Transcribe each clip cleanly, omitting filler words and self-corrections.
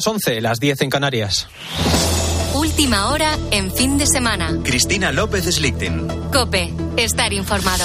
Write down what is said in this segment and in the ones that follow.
las 11, las 10 en Canarias. Última hora en fin de semana. Cristina López Slichting. COPE. Estar informado.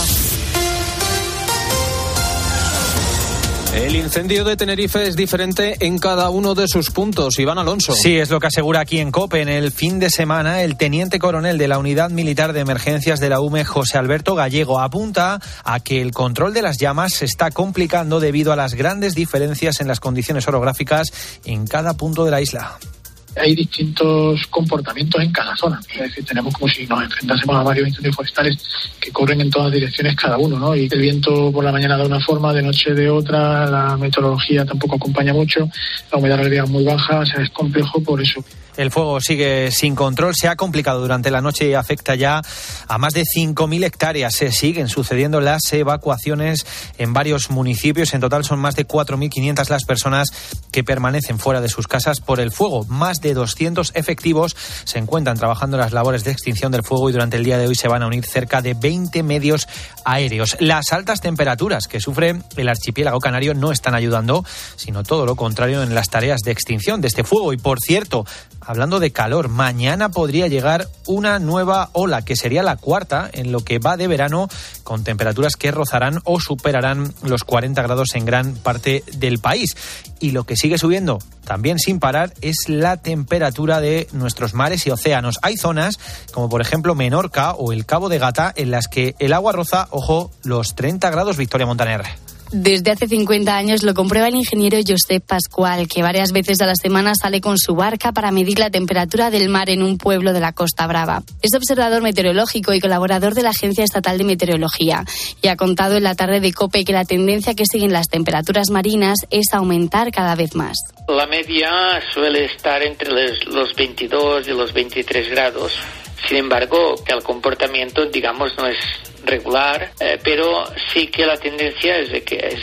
El incendio de Tenerife es diferente en cada uno de sus puntos. Iván Alonso. Sí, es lo que asegura aquí en COPE. En el fin de semana, el teniente coronel de la Unidad Militar de Emergencias de la UME, José Alberto Gallego, apunta a que el control de las llamas se está complicando debido a las grandes diferencias en las condiciones orográficas en cada punto de la isla. Hay distintos comportamientos en cada zona. Es decir, tenemos como si nos enfrentásemos a varios incendios forestales que corren en todas direcciones cada uno, ¿no? Y el viento por la mañana de una forma, de noche de otra, la meteorología tampoco acompaña mucho, la humedad relativa es muy baja, o sea, es complejo por eso. El fuego sigue sin control, se ha complicado durante la noche y afecta ya a más de 5.000 hectáreas. Se siguen sucediendo las evacuaciones en varios municipios. En total son más de 4.500 las personas que permanecen fuera de sus casas por el fuego. Más de 200 efectivos se encuentran trabajando en las labores de extinción del fuego y durante el día de hoy se van a unir cerca de 20 medios aéreos. Las altas temperaturas que sufre el archipiélago canario no están ayudando, sino todo lo contrario en las tareas de extinción de este fuego. Y por cierto, hablando de calor, mañana podría llegar una nueva ola, que sería la cuarta en lo que va de verano, con temperaturas que rozarán o superarán los 40 grados en gran parte del país. Y lo que sigue subiendo, también sin parar, es la temperatura de nuestros mares y océanos. Hay zonas, como por ejemplo Menorca o el Cabo de Gata, en las que el agua roza, ojo, los 30 grados, Victoria Montaner. Desde hace 50 años lo comprueba el ingeniero Josep Pascual, que varias veces a la semana sale con su barca para medir la temperatura del mar en un pueblo de la Costa Brava. Es observador meteorológico y colaborador de la Agencia Estatal de Meteorología y ha contado en la tarde de COPE que la tendencia que siguen las temperaturas marinas es aumentar cada vez más. La media suele estar entre los 22 y los 23 grados. Sin embargo, el comportamiento, digamos, no es regular, pero sí que la tendencia es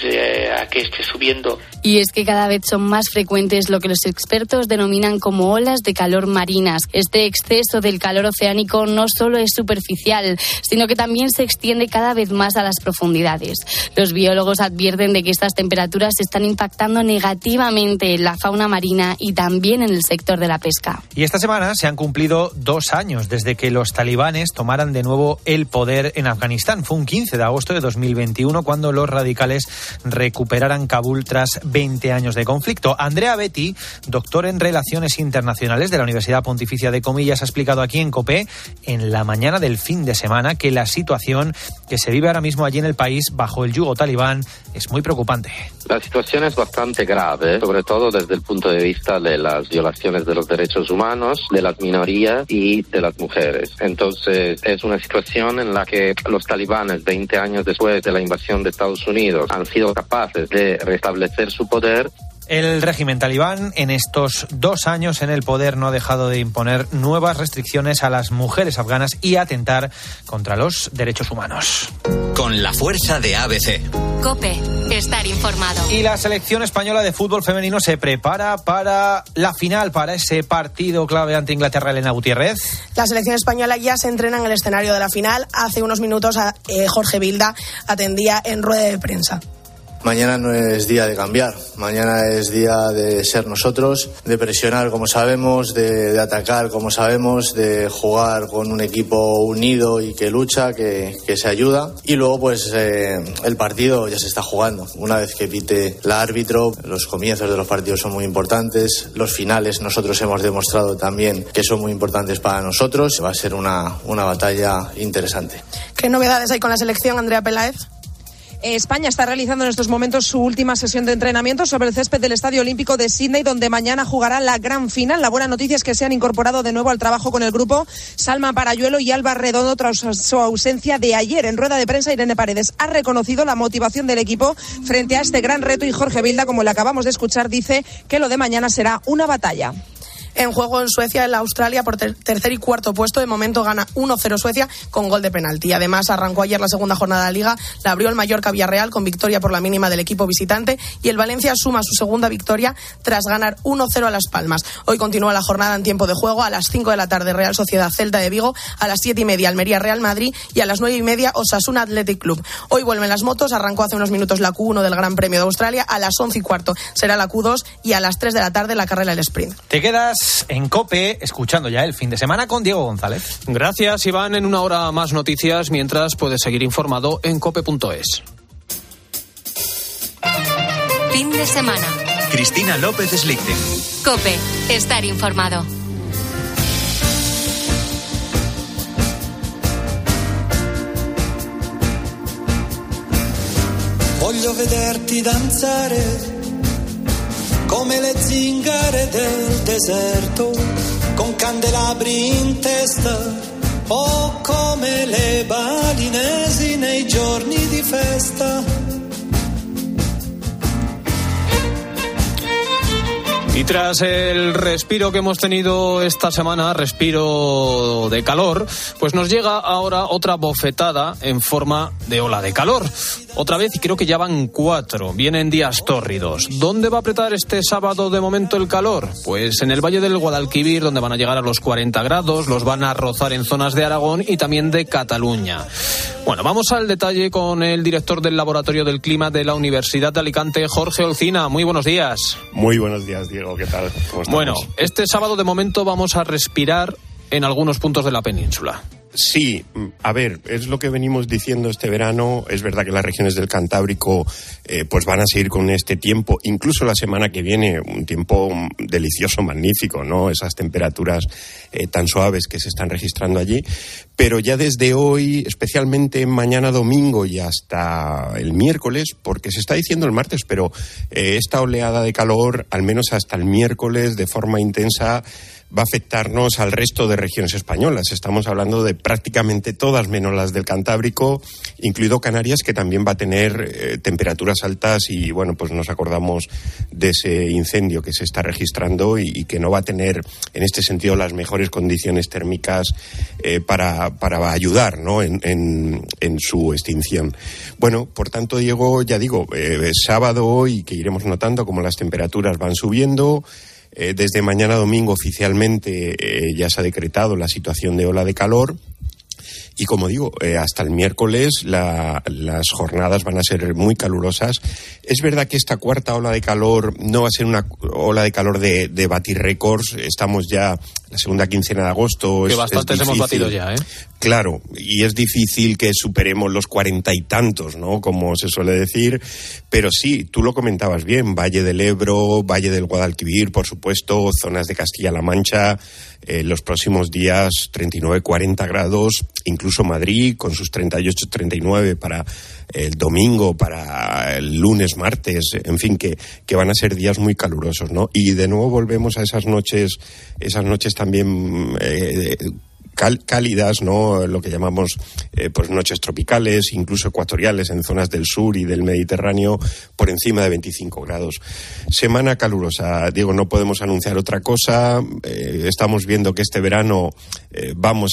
a que esté subiendo. Y es que cada vez son más frecuentes lo que los expertos denominan como olas de calor marinas. Este exceso del calor oceánico no solo es superficial, sino que también se extiende cada vez más a las profundidades. Los biólogos advierten de que estas temperaturas están impactando negativamente en la fauna marina y también en el sector de la pesca. Y esta semana se han cumplido 2 años desde que los talibanes tomaran de nuevo el poder en Afganistán. Fue un 15 de agosto de 2021 cuando los radicales recuperaran Kabul tras 20 años de conflicto. Andrea Betti, doctor en Relaciones Internacionales de la Universidad Pontificia de Comillas, ha explicado aquí en COPE, en la mañana del fin de semana, que la situación que se vive ahora mismo allí en el país bajo el yugo talibán es muy preocupante. La situación es bastante grave, sobre todo desde el punto de vista de las violaciones de los derechos humanos, de las minorías y de las mujeres. Entonces, es una situación en la que los talibanes, 20 años después de la invasión de Estados Unidos, han sido capaces de restablecer su poder. El régimen talibán en estos 2 años en el poder no ha dejado de imponer nuevas restricciones a las mujeres afganas y atentar contra los derechos humanos. Con la fuerza de ABC. COPE. Estar informado. Y la selección española de fútbol femenino se prepara para la final, para ese partido clave ante Inglaterra. Elena Gutiérrez. La selección española ya se entrena en el escenario de la final. Hace unos minutos Jorge Vilda atendía en rueda de prensa. Mañana no es día de cambiar, mañana es día de ser nosotros, de presionar como sabemos, de atacar como sabemos, de jugar con un equipo unido y que lucha, que se ayuda. Y luego pues el partido ya se está jugando. Una vez que pite el árbitro, los comienzos de los partidos son muy importantes, los finales nosotros hemos demostrado también que son muy importantes para nosotros. Va a ser una batalla interesante. ¿Qué novedades hay con la selección, Andrea Peláez? España está realizando en estos momentos su última sesión de entrenamiento sobre el césped del Estadio Olímpico de Sídney, donde mañana jugará la gran final. La buena noticia es que se han incorporado de nuevo al trabajo con el grupo Salma Parayuelo y Alba Redondo tras su ausencia de ayer. En rueda de prensa, Irene Paredes ha reconocido la motivación del equipo frente a este gran reto y Jorge Vilda, como le acabamos de escuchar, dice que lo de mañana será una batalla. en juego en Suecia, en la Australia, por tercer y cuarto puesto. De momento gana 1-0 Suecia con gol de penalti. Además, arrancó ayer la segunda jornada de Liga, la abrió el Mallorca Villarreal con victoria por la mínima del equipo visitante, y el Valencia suma su segunda victoria tras ganar 1-0 a Las Palmas. Hoy continúa la jornada en tiempo de juego. A las 5 de la tarde Real Sociedad Celta de Vigo, a las 7:30 Almería Real Madrid y a las 9:30 Osasuna Athletic Club. Hoy vuelven las motos, arrancó hace unos minutos la Q1 del Gran Premio de Australia, a las 11:15 será la Q2 y a las 3 de la tarde la carrera del sprint. Te quedas en COPE escuchando ya el fin de semana con Diego González. Gracias, Iván. En una hora más noticias, mientras puedes seguir informado en cope.es. Fin de semana. Cristina López Slichting. COPE. Estar informado. Voglio vederti danzare come le zingare del deserto, con candelabri in testa o come le balinesi nei giorni di festa. Y tras el respiro que hemos tenido esta semana, respiro de calor, pues nos llega ahora otra bofetada en forma de ola de calor. Otra vez, y creo que ya van 4, vienen días tórridos. ¿Dónde va a apretar este sábado de momento el calor? Pues en el Valle del Guadalquivir, donde van a llegar a los 40 grados, los van a rozar en zonas de Aragón y también de Cataluña. Bueno, vamos al detalle con el director del Laboratorio del Clima de la Universidad de Alicante, Jorge Olcina. Muy buenos días. Muy buenos días, Diego. ¿Qué tal? ¿Cómo estamos? Bueno, este sábado de momento vamos a respirar en algunos puntos de la península. Sí, a ver, es lo que venimos diciendo este verano. Es verdad que las regiones del Cantábrico pues van a seguir con este tiempo, incluso la semana que viene, un tiempo delicioso, magnífico, ¿no? Esas temperaturas tan suaves que se están registrando allí. Pero ya desde hoy, especialmente mañana domingo y hasta el miércoles, porque se está diciendo el martes, pero esta oleada de calor, al menos hasta el miércoles, de forma intensa, va a afectarnos al resto de regiones españolas. Estamos hablando de prácticamente todas menos las del Cantábrico, incluido Canarias, que también va a tener temperaturas altas y, bueno, pues nos acordamos de ese incendio que se está registrando y que no va a tener, en este sentido, las mejores condiciones térmicas para ayudar, ¿no?, en su extinción. Bueno, por tanto, Diego, ya digo, sábado hoy, que iremos notando como las temperaturas van subiendo. Desde mañana domingo oficialmente ya se ha decretado la situación de ola de calor y, como digo, hasta el miércoles las jornadas van a ser muy calurosas. Es verdad que esta cuarta ola de calor no va a ser una ola de calor de batir récords. Estamos ya la segunda quincena de agosto. Que bastantes hemos batido ya, ¿eh? Claro, y es difícil que superemos los 40 y tantos, ¿no?, como se suele decir, pero sí, tú lo comentabas bien, Valle del Ebro, Valle del Guadalquivir, por supuesto, zonas de Castilla-La Mancha, los próximos días 39, 40 grados, incluso Madrid con sus 38, 39 para el domingo, para el lunes, martes, en fin, que van a ser días muy calurosos, ¿no? Y de nuevo volvemos a esas noches también cálidas, ¿no?, lo que llamamos pues noches tropicales, incluso ecuatoriales en zonas del sur y del Mediterráneo, por encima de 25 grados. Semana calurosa, Diego, no podemos anunciar otra cosa. Estamos viendo que este verano vamos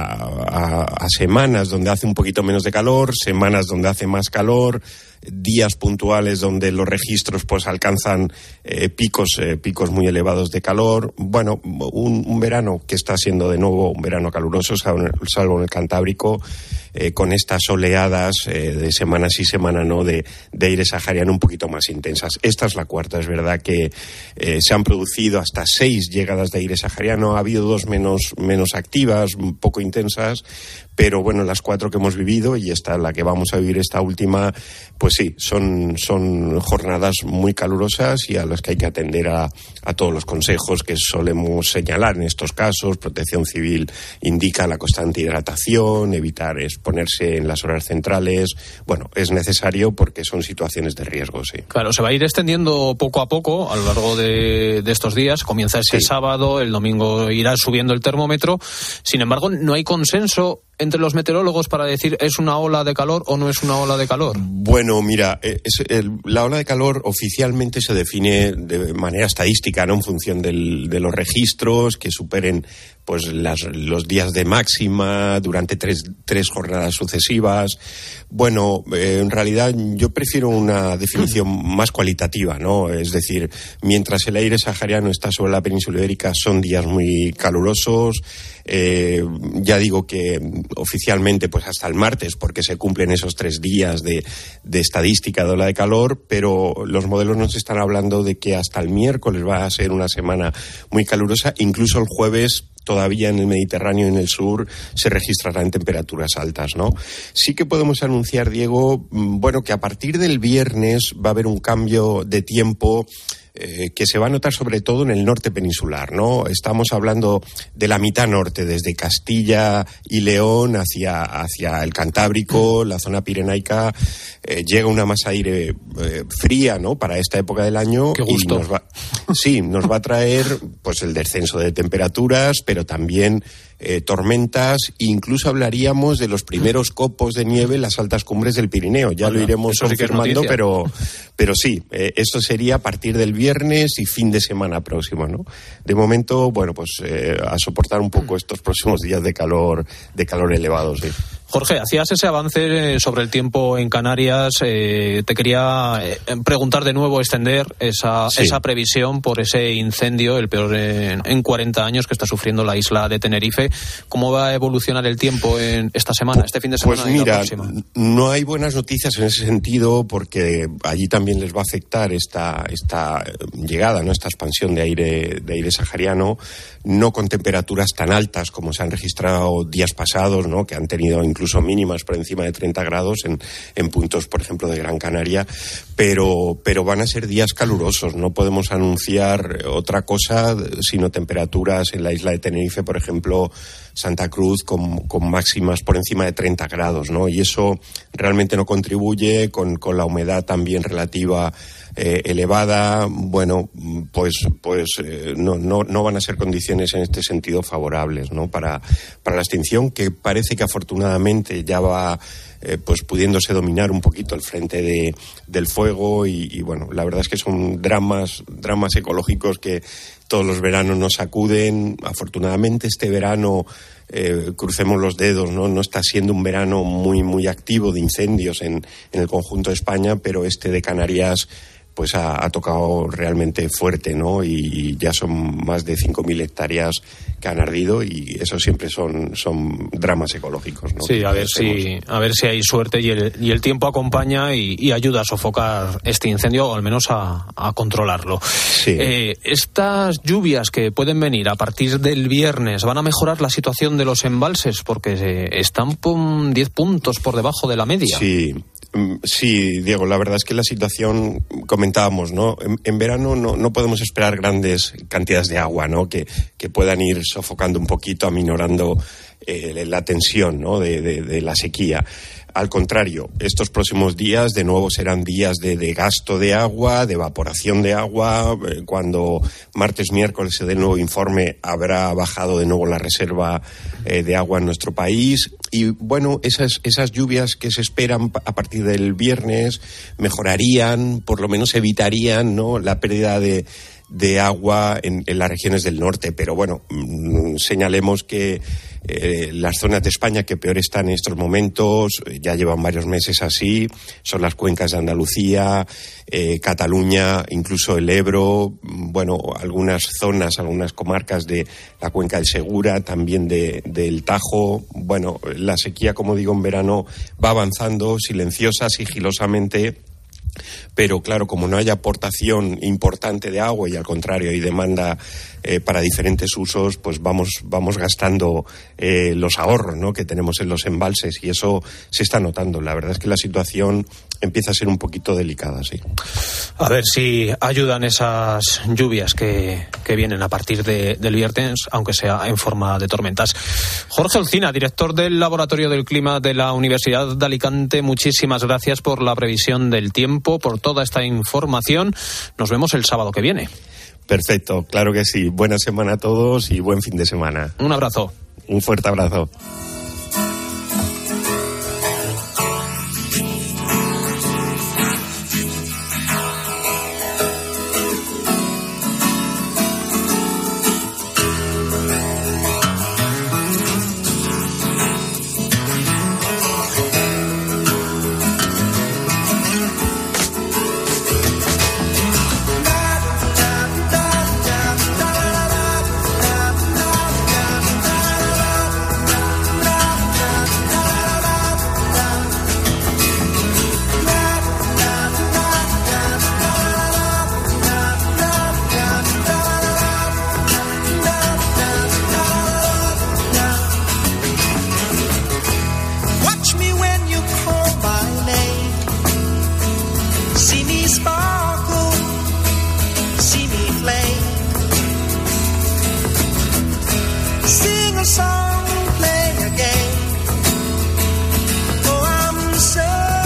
a semanas donde hace un poquito menos de calor, semanas donde hace más calor, días puntuales donde los registros pues alcanzan picos muy elevados de calor. Bueno, un verano que está siendo de nuevo un verano caluroso, salvo en el Cantábrico, con estas oleadas de semana sí semana no de aire sahariano un poquito más intensas. Esta es la cuarta. Es verdad que se han producido hasta 6 llegadas de aire sahariano. Ha habido 2 menos activas, un poco intensas, pero bueno, las 4 que hemos vivido y esta la que vamos a vivir esta última, pues sí, son jornadas muy calurosas y a las que hay que atender a todos los consejos que solemos señalar en estos casos. Protección Civil indica la constante hidratación, evitar exponerse en las horas centrales. Bueno, es necesario porque son situaciones de riesgo, sí. Claro, se va a ir extendiendo poco a poco a lo largo de estos días. Comienza ese sábado, el domingo irá subiendo el termómetro. Sin embargo, no hay consenso entre los meteorólogos para decir es una ola de calor o no es una ola de calor? Bueno, mira, la ola de calor oficialmente se define de manera estadística, ¿no? En función de los registros que superen pues los días de máxima durante tres jornadas sucesivas. Bueno, en realidad yo prefiero una definición más cualitativa, ¿no? Es decir, mientras el aire sahariano está sobre la península ibérica, son días muy calurosos. Ya digo que oficialmente pues hasta el martes, porque se cumplen esos 3 días de estadística de ola de calor, pero los modelos nos están hablando de que hasta el miércoles va a ser una semana muy calurosa, incluso el jueves. Todavía en el Mediterráneo y en el sur se registrarán temperaturas altas, ¿no? Sí que podemos anunciar, Diego, bueno, que a partir del viernes va a haber un cambio de tiempo que se va a notar sobre todo en el norte peninsular, ¿no? Estamos hablando de la mitad norte, desde Castilla y León hacia el Cantábrico, la zona pirenaica. Llega una masa de aire fría, ¿no? Para esta época del año. ¡Qué gusto! Y nos va a traer pues el descenso de temperaturas, pero también tormentas. Incluso hablaríamos de los primeros copos de nieve en las altas cumbres del Pirineo. Ya lo iremos confirmando, pero sí, esto sería a partir del viernes y fin de semana próximo, ¿no? De momento, bueno, pues a soportar un poco estos próximos días de calor elevados, sí. Jorge, hacías ese avance sobre el tiempo en Canarias. Te quería preguntar de nuevo, extender esa previsión por ese incendio, el peor en 40 años que está sufriendo la isla de Tenerife. ¿Cómo va a evolucionar el tiempo en esta semana, este fin de semana? Pues mira, no hay buenas noticias en ese sentido, porque allí también les va a afectar esta llegada, ¿no? Esta expansión de aire sahariano, no con temperaturas tan altas como se han registrado días pasados, ¿no? Que han tenido incluso mínimas por encima de 30 grados en puntos, por ejemplo, de Gran Canaria, pero van a ser días calurosos. No podemos anunciar otra cosa sino temperaturas en la isla de Tenerife, por ejemplo, Santa Cruz, con máximas por encima de 30 grados, ¿no? Y eso realmente no contribuye con la humedad también relativa elevada. Bueno, pues no van a ser condiciones en este sentido favorables, ¿no? Para la extinción, que parece que afortunadamente ya va pues pudiéndose dominar un poquito el frente del fuego y bueno, la verdad es que son dramas ecológicos que todos los veranos nos sacuden. Afortunadamente este verano, crucemos los dedos, no está siendo un verano muy, muy activo de incendios en el conjunto de España, pero este de Canarias pues ha tocado realmente fuerte, ¿no? Y ya son más de 5.000 hectáreas que han ardido, y eso siempre son dramas ecológicos, ¿no? Sí, a ver si hay suerte y el tiempo acompaña y ayuda a sofocar este incendio, o al menos a controlarlo. Sí. Estas lluvias que pueden venir a partir del viernes van a mejorar la situación de los embalses, porque están 10 puntos por debajo de la media. Sí, Diego, la verdad es que la situación, comentábamos, ¿no? En verano no podemos esperar grandes cantidades de agua, ¿no? Que puedan ir sofocando un poquito, aminorando la tensión, ¿no? de la sequía. Al contrario, estos próximos días de nuevo serán días de gasto de agua, de evaporación de agua. Cuando martes, miércoles se dé el nuevo informe, habrá bajado de nuevo la reserva de agua en nuestro país. Y bueno, esas lluvias que se esperan a partir del viernes mejorarían, por lo menos evitarían, ¿no?, la pérdida de agua en las regiones del norte. Pero bueno, señalemos que las zonas de España que peor están en estos momentos, ya llevan varios meses así, son las cuencas de Andalucía, Cataluña, incluso el Ebro, bueno, algunas zonas, algunas comarcas de la cuenca del Segura, también del Tajo. Bueno, la sequía, como digo, en verano va avanzando silenciosa, sigilosamente. Pero claro, como no hay aportación importante de agua y al contrario hay demanda para diferentes usos, pues vamos gastando los ahorros, ¿no?, que tenemos en los embalses, y eso se está notando. La verdad es que la situación empieza a ser un poquito delicada, sí. A ver si ayudan esas lluvias que vienen a partir del viernes, aunque sea en forma de tormentas. Jorge Olcina, director del Laboratorio del Clima de la Universidad de Alicante, muchísimas gracias por la previsión del tiempo, por toda esta información. Nos vemos el sábado que viene. Perfecto, claro que sí. Buena semana a todos y buen fin de semana. Un abrazo. Un fuerte abrazo. song, play a game. Oh, I'm so...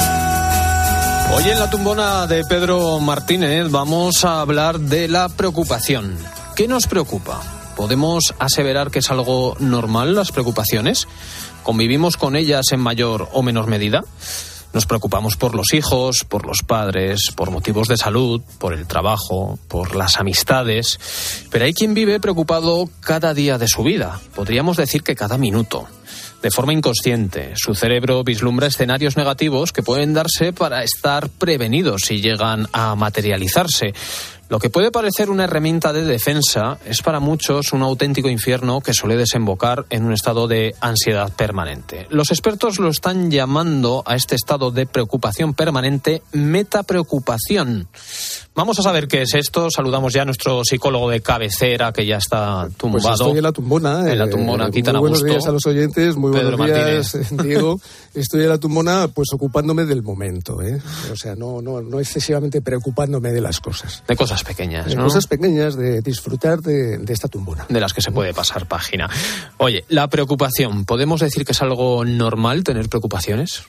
Hoy en la tumbona de Pedro Martínez vamos a hablar de la preocupación. ¿Qué nos preocupa? ¿Podemos aseverar que es algo normal las preocupaciones? ¿Convivimos con ellas en mayor o menor medida? Nos preocupamos por los hijos, por los padres, por motivos de salud, por el trabajo, por las amistades. Pero hay quien vive preocupado cada día de su vida. Podríamos decir que cada minuto. De forma inconsciente, su cerebro vislumbra escenarios negativos que pueden darse para estar prevenidos si llegan a materializarse. Lo que puede parecer una herramienta de defensa es para muchos un auténtico infierno que suele desembocar en un estado de ansiedad permanente. Los expertos lo están llamando a este estado de preocupación permanente metapreocupación. Vamos a saber qué es esto. Saludamos ya a nuestro psicólogo de cabecera que ya está tumbado. Pues estoy en la tumbona. En la tumbona, aquí tan a gusto. Buenos días a los oyentes, muy Pedro buenos días, Martínez. Diego. Estoy en la tumbona pues ocupándome del momento, O sea, no excesivamente preocupándome de las cosas. De cosas pequeñas, ¿no? Cosas pequeñas, de disfrutar de esta tumbona. De las que se puede pasar página. Oye, la preocupación, ¿podemos decir que es algo normal tener preocupaciones?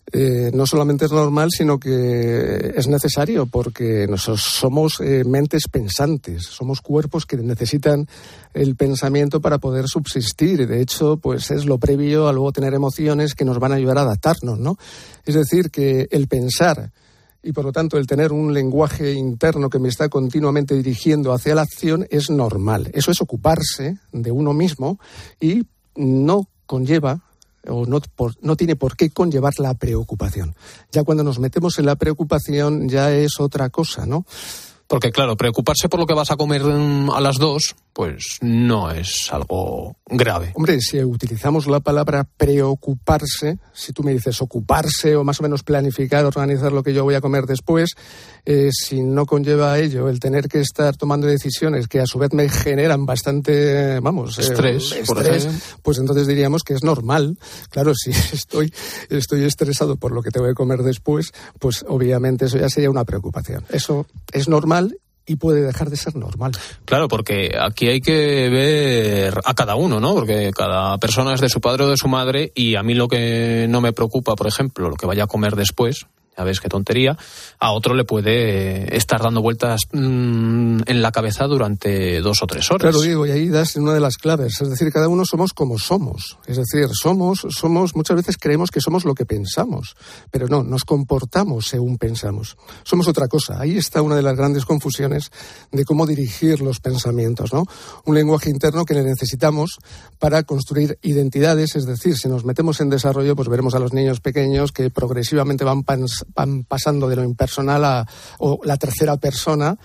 No solamente es normal, sino que es necesario, porque nosotros somos mentes pensantes, somos cuerpos que necesitan el pensamiento para poder subsistir. De hecho, pues es lo previo a luego tener emociones que nos van a ayudar a adaptarnos, ¿no? Es decir, que el pensar y por lo tanto el tener un lenguaje interno que me está continuamente dirigiendo hacia la acción es normal. Eso es ocuparse de uno mismo y no conlleva o no tiene por qué conllevar la preocupación. Ya cuando nos metemos en la preocupación ya es otra cosa, ¿no? Porque claro, preocuparse por lo que vas a comer a las 2, pues no es algo grave. Hombre, si utilizamos la palabra preocuparse, si tú me dices ocuparse o más o menos planificar, organizar lo que yo voy a comer después, si no conlleva a ello el tener que estar tomando decisiones que a su vez me generan bastante, estrés, pues entonces diríamos que es normal. Claro, si estoy estresado por lo que tengo que comer después, pues obviamente eso ya sería una preocupación. Eso es normal y puede dejar de ser normal. Claro, porque aquí hay que ver a cada uno, ¿no? Porque cada persona es de su padre o de su madre y a mí lo que no me preocupa, por ejemplo, lo que vaya a comer después, ya ves qué tontería, a otro le puede estar dando vueltas en la cabeza durante 2 o 3 horas. Claro, Diego, y ahí das una de las claves. Es decir, cada uno somos como somos. Es decir, somos muchas veces creemos que somos lo que pensamos, pero no, nos comportamos según pensamos. Somos otra cosa. Ahí está una de las grandes confusiones de cómo dirigir los pensamientos, ¿no? Un lenguaje interno que necesitamos para construir identidades. Es decir, si nos metemos en desarrollo, pues veremos a los niños pequeños que progresivamente van pasando de lo impersonal o la tercera persona.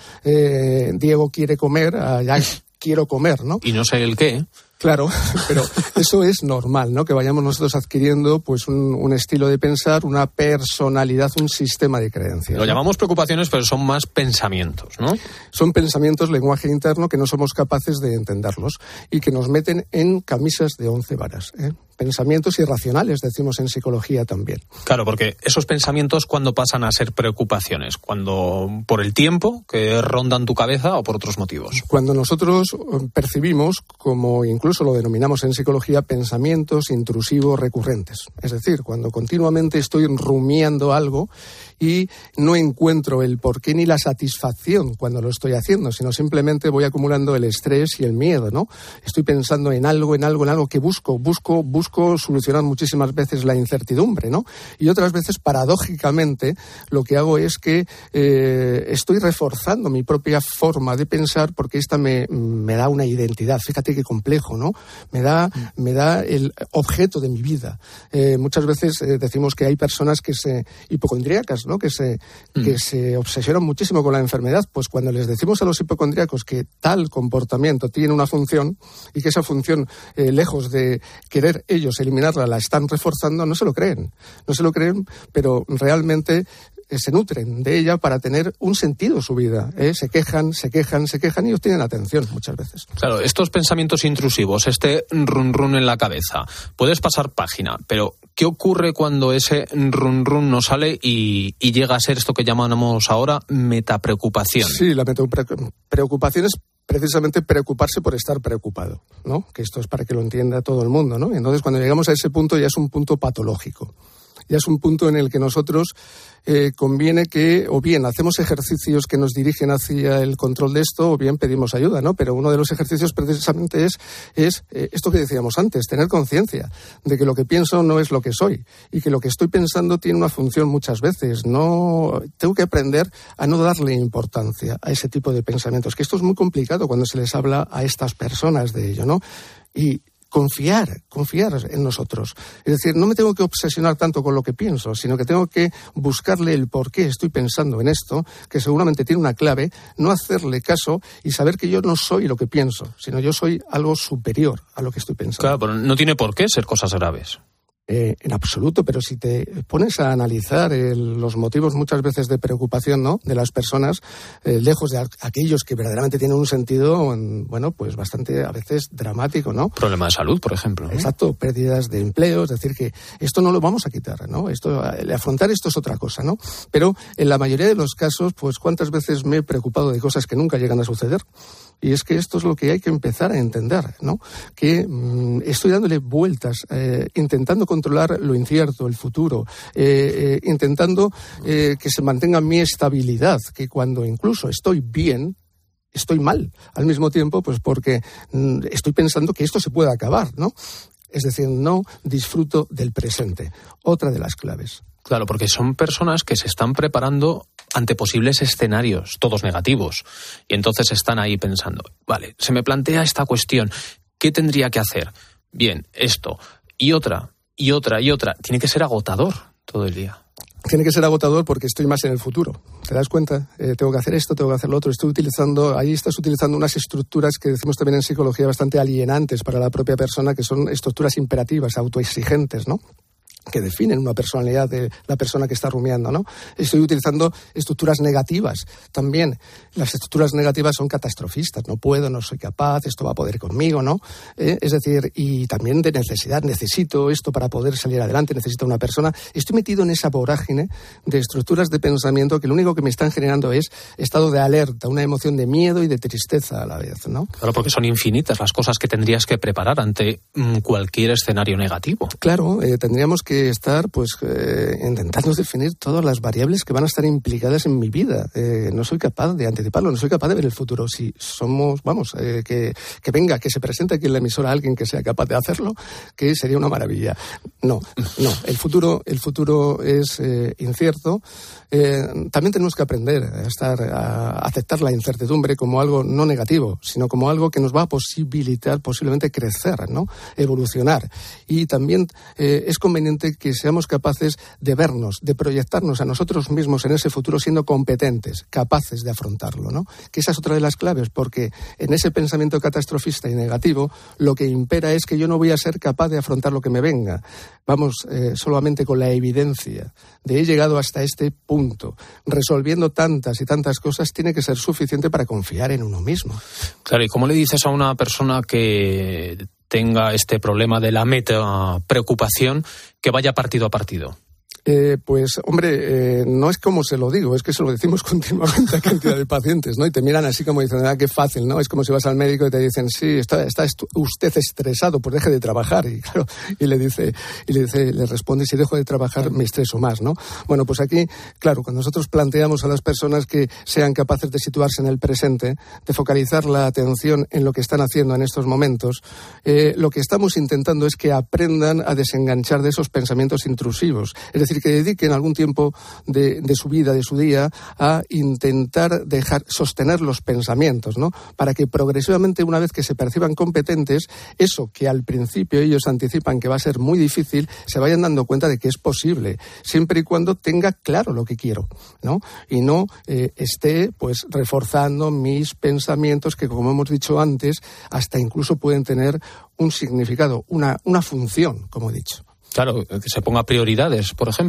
Diego quiere comer, ya quiero comer, ¿no? Y no sé el qué. Claro, pero eso es normal, ¿no? Que vayamos nosotros adquiriendo pues un estilo de pensar, una personalidad, un sistema de creencias. Lo llamamos preocupaciones, pero son más pensamientos, ¿no? Son pensamientos, lenguaje interno, que no somos capaces de entenderlos y que nos meten en camisas de 11 varas, ¿eh? Pensamientos irracionales, decimos en psicología también. Claro, porque esos pensamientos, ¿cuándo pasan a ser preocupaciones? ¿Cuando por el tiempo que rondan tu cabeza o por otros motivos? Cuando nosotros percibimos, como incluso lo denominamos en psicología, pensamientos intrusivos recurrentes. Es decir, cuando continuamente estoy rumiando algo y no encuentro el porqué ni la satisfacción cuando lo estoy haciendo, sino simplemente voy acumulando el estrés y el miedo, ¿no? Estoy pensando en algo que busco solucionar muchísimas veces la incertidumbre, ¿no? Y otras veces, paradójicamente, lo que hago es que estoy reforzando mi propia forma de pensar porque esta me da una identidad. Fíjate qué complejo, ¿no? Me da el objeto de mi vida. Muchas veces decimos que hay personas hipocondríacas, ¿no? Que se obsesionan muchísimo con la enfermedad. Pues cuando les decimos a los hipocondríacos que tal comportamiento tiene una función y que esa función, lejos de querer ellos eliminarla, la están reforzando, no se lo creen, pero realmente se nutren de ella para tener un sentido su vida, ¿eh? Se quejan y obtienen atención muchas veces. Claro, estos pensamientos intrusivos, este run en la cabeza, puedes pasar página, pero ¿qué ocurre cuando ese run no sale y llega a ser esto que llamamos ahora metapreocupación? Sí, la metapreocupación es precisamente preocuparse por estar preocupado, ¿no? Que esto es para que lo entienda todo el mundo, ¿no? Entonces, cuando llegamos a ese punto ya es un punto patológico. Ya es un punto en el que nosotros conviene que o bien hacemos ejercicios que nos dirigen hacia el control de esto o bien pedimos ayuda, ¿no? Pero uno de los ejercicios precisamente es esto que decíamos antes, tener conciencia de que lo que pienso no es lo que soy y que lo que estoy pensando tiene una función muchas veces. No tengo que aprender a no darle importancia a ese tipo de pensamientos, que esto es muy complicado cuando se les habla a estas personas de ello, ¿no? Y confiar en nosotros. Es decir, no me tengo que obsesionar tanto con lo que pienso, sino que tengo que buscarle el por qué estoy pensando en esto, que seguramente tiene una clave, no hacerle caso y saber que yo no soy lo que pienso, sino yo soy algo superior a lo que estoy pensando. Claro, pero no tiene por qué ser cosas graves. En absoluto, pero si te pones a analizar los motivos muchas veces de preocupación, ¿no?, de las personas, lejos de aquellos que verdaderamente tienen un sentido, bueno, pues bastante a veces dramático, ¿no? Problema de salud, por ejemplo, ¿no? Exacto, pérdidas de empleo, es decir, que esto no lo vamos a quitar, ¿no? Afrontar esto es otra cosa, ¿no? Pero en la mayoría de los casos, pues cuántas veces me he preocupado de cosas que nunca llegan a suceder. Y es que esto es lo que hay que empezar a entender, ¿no? Que estoy dándole vueltas, intentando controlar lo incierto, el futuro, intentando que se mantenga mi estabilidad, que cuando incluso estoy bien, estoy mal al mismo tiempo, pues porque estoy pensando que esto se puede acabar, ¿no? Es decir, no disfruto del presente. Otra de las claves. Claro, porque son personas que se están preparando ante posibles escenarios, todos negativos, y entonces están ahí pensando, vale, se me plantea esta cuestión, ¿qué tendría que hacer? Bien, esto, y otra. Tiene que ser agotador todo el día. Tiene que ser agotador porque estoy más en el futuro. ¿Te das cuenta? Tengo que hacer esto, tengo que hacer lo otro. Ahí estás utilizando unas estructuras que decimos también en psicología bastante alienantes para la propia persona, que son estructuras imperativas, autoexigentes, ¿no?, que definen una personalidad de la persona que está rumiando, ¿no? Estoy utilizando estructuras negativas también. Las estructuras negativas son catastrofistas. No puedo, no soy capaz, esto va a poder conmigo, ¿no? Es decir, y también de necesidad. Necesito esto para poder salir adelante, necesito una persona. Estoy metido en esa vorágine de estructuras de pensamiento que lo único que me están generando es estado de alerta, una emoción de miedo y de tristeza a la vez, ¿no? Claro, porque son infinitas las cosas que tendrías que preparar ante cualquier escenario negativo. Claro, tendríamos que estar intentando definir todas las variables que van a estar implicadas en mi vida. No soy capaz de anticiparlo, no soy capaz de ver el futuro. Si somos, que venga, que se presente aquí en la emisora alguien que sea capaz de hacerlo, que sería una maravilla. No, el futuro es incierto. También tenemos que aprender a aceptar la incertidumbre como algo no negativo, sino como algo que nos va a posibilitar posiblemente crecer, ¿no?, evolucionar. Y también es conveniente que seamos capaces de vernos, de proyectarnos a nosotros mismos en ese futuro siendo competentes, capaces de afrontarlo, ¿no? Que esa es otra de las claves, porque en ese pensamiento catastrofista y negativo lo que impera es que yo no voy a ser capaz de afrontar lo que me venga. Vamos, solamente con la evidencia de he llegado hasta este punto, resolviendo tantas y tantas cosas, tiene que ser suficiente para confiar en uno mismo. Claro, ¿y cómo le dices a una persona que tenga este problema de la meta preocupación que vaya partido a partido? Pues, hombre, no es como se lo digo, es que se lo decimos continuamente a cantidad de pacientes, ¿no? Y te miran así como dicen, qué fácil, ¿no? Es como si vas al médico y te dicen, sí, está usted estresado, pues deje de trabajar. Y claro, le responde, si dejo de trabajar me estreso más, ¿no? Bueno, pues aquí, claro, cuando nosotros planteamos a las personas que sean capaces de situarse en el presente, de focalizar la atención en lo que están haciendo en estos momentos, lo que estamos intentando es que aprendan a desenganchar de esos pensamientos intrusivos. Es decir, que dediquen algún tiempo de su vida, de su día, a intentar sostener los pensamientos, ¿no? Para que progresivamente, una vez que se perciban competentes, eso que al principio ellos anticipan que va a ser muy difícil, se vayan dando cuenta de que es posible, siempre y cuando tenga claro lo que quiero, ¿no? Y no esté, pues, reforzando mis pensamientos que, como hemos dicho antes, hasta incluso pueden tener un significado, una función, como he dicho. Claro, que se ponga prioridades, por ejemplo.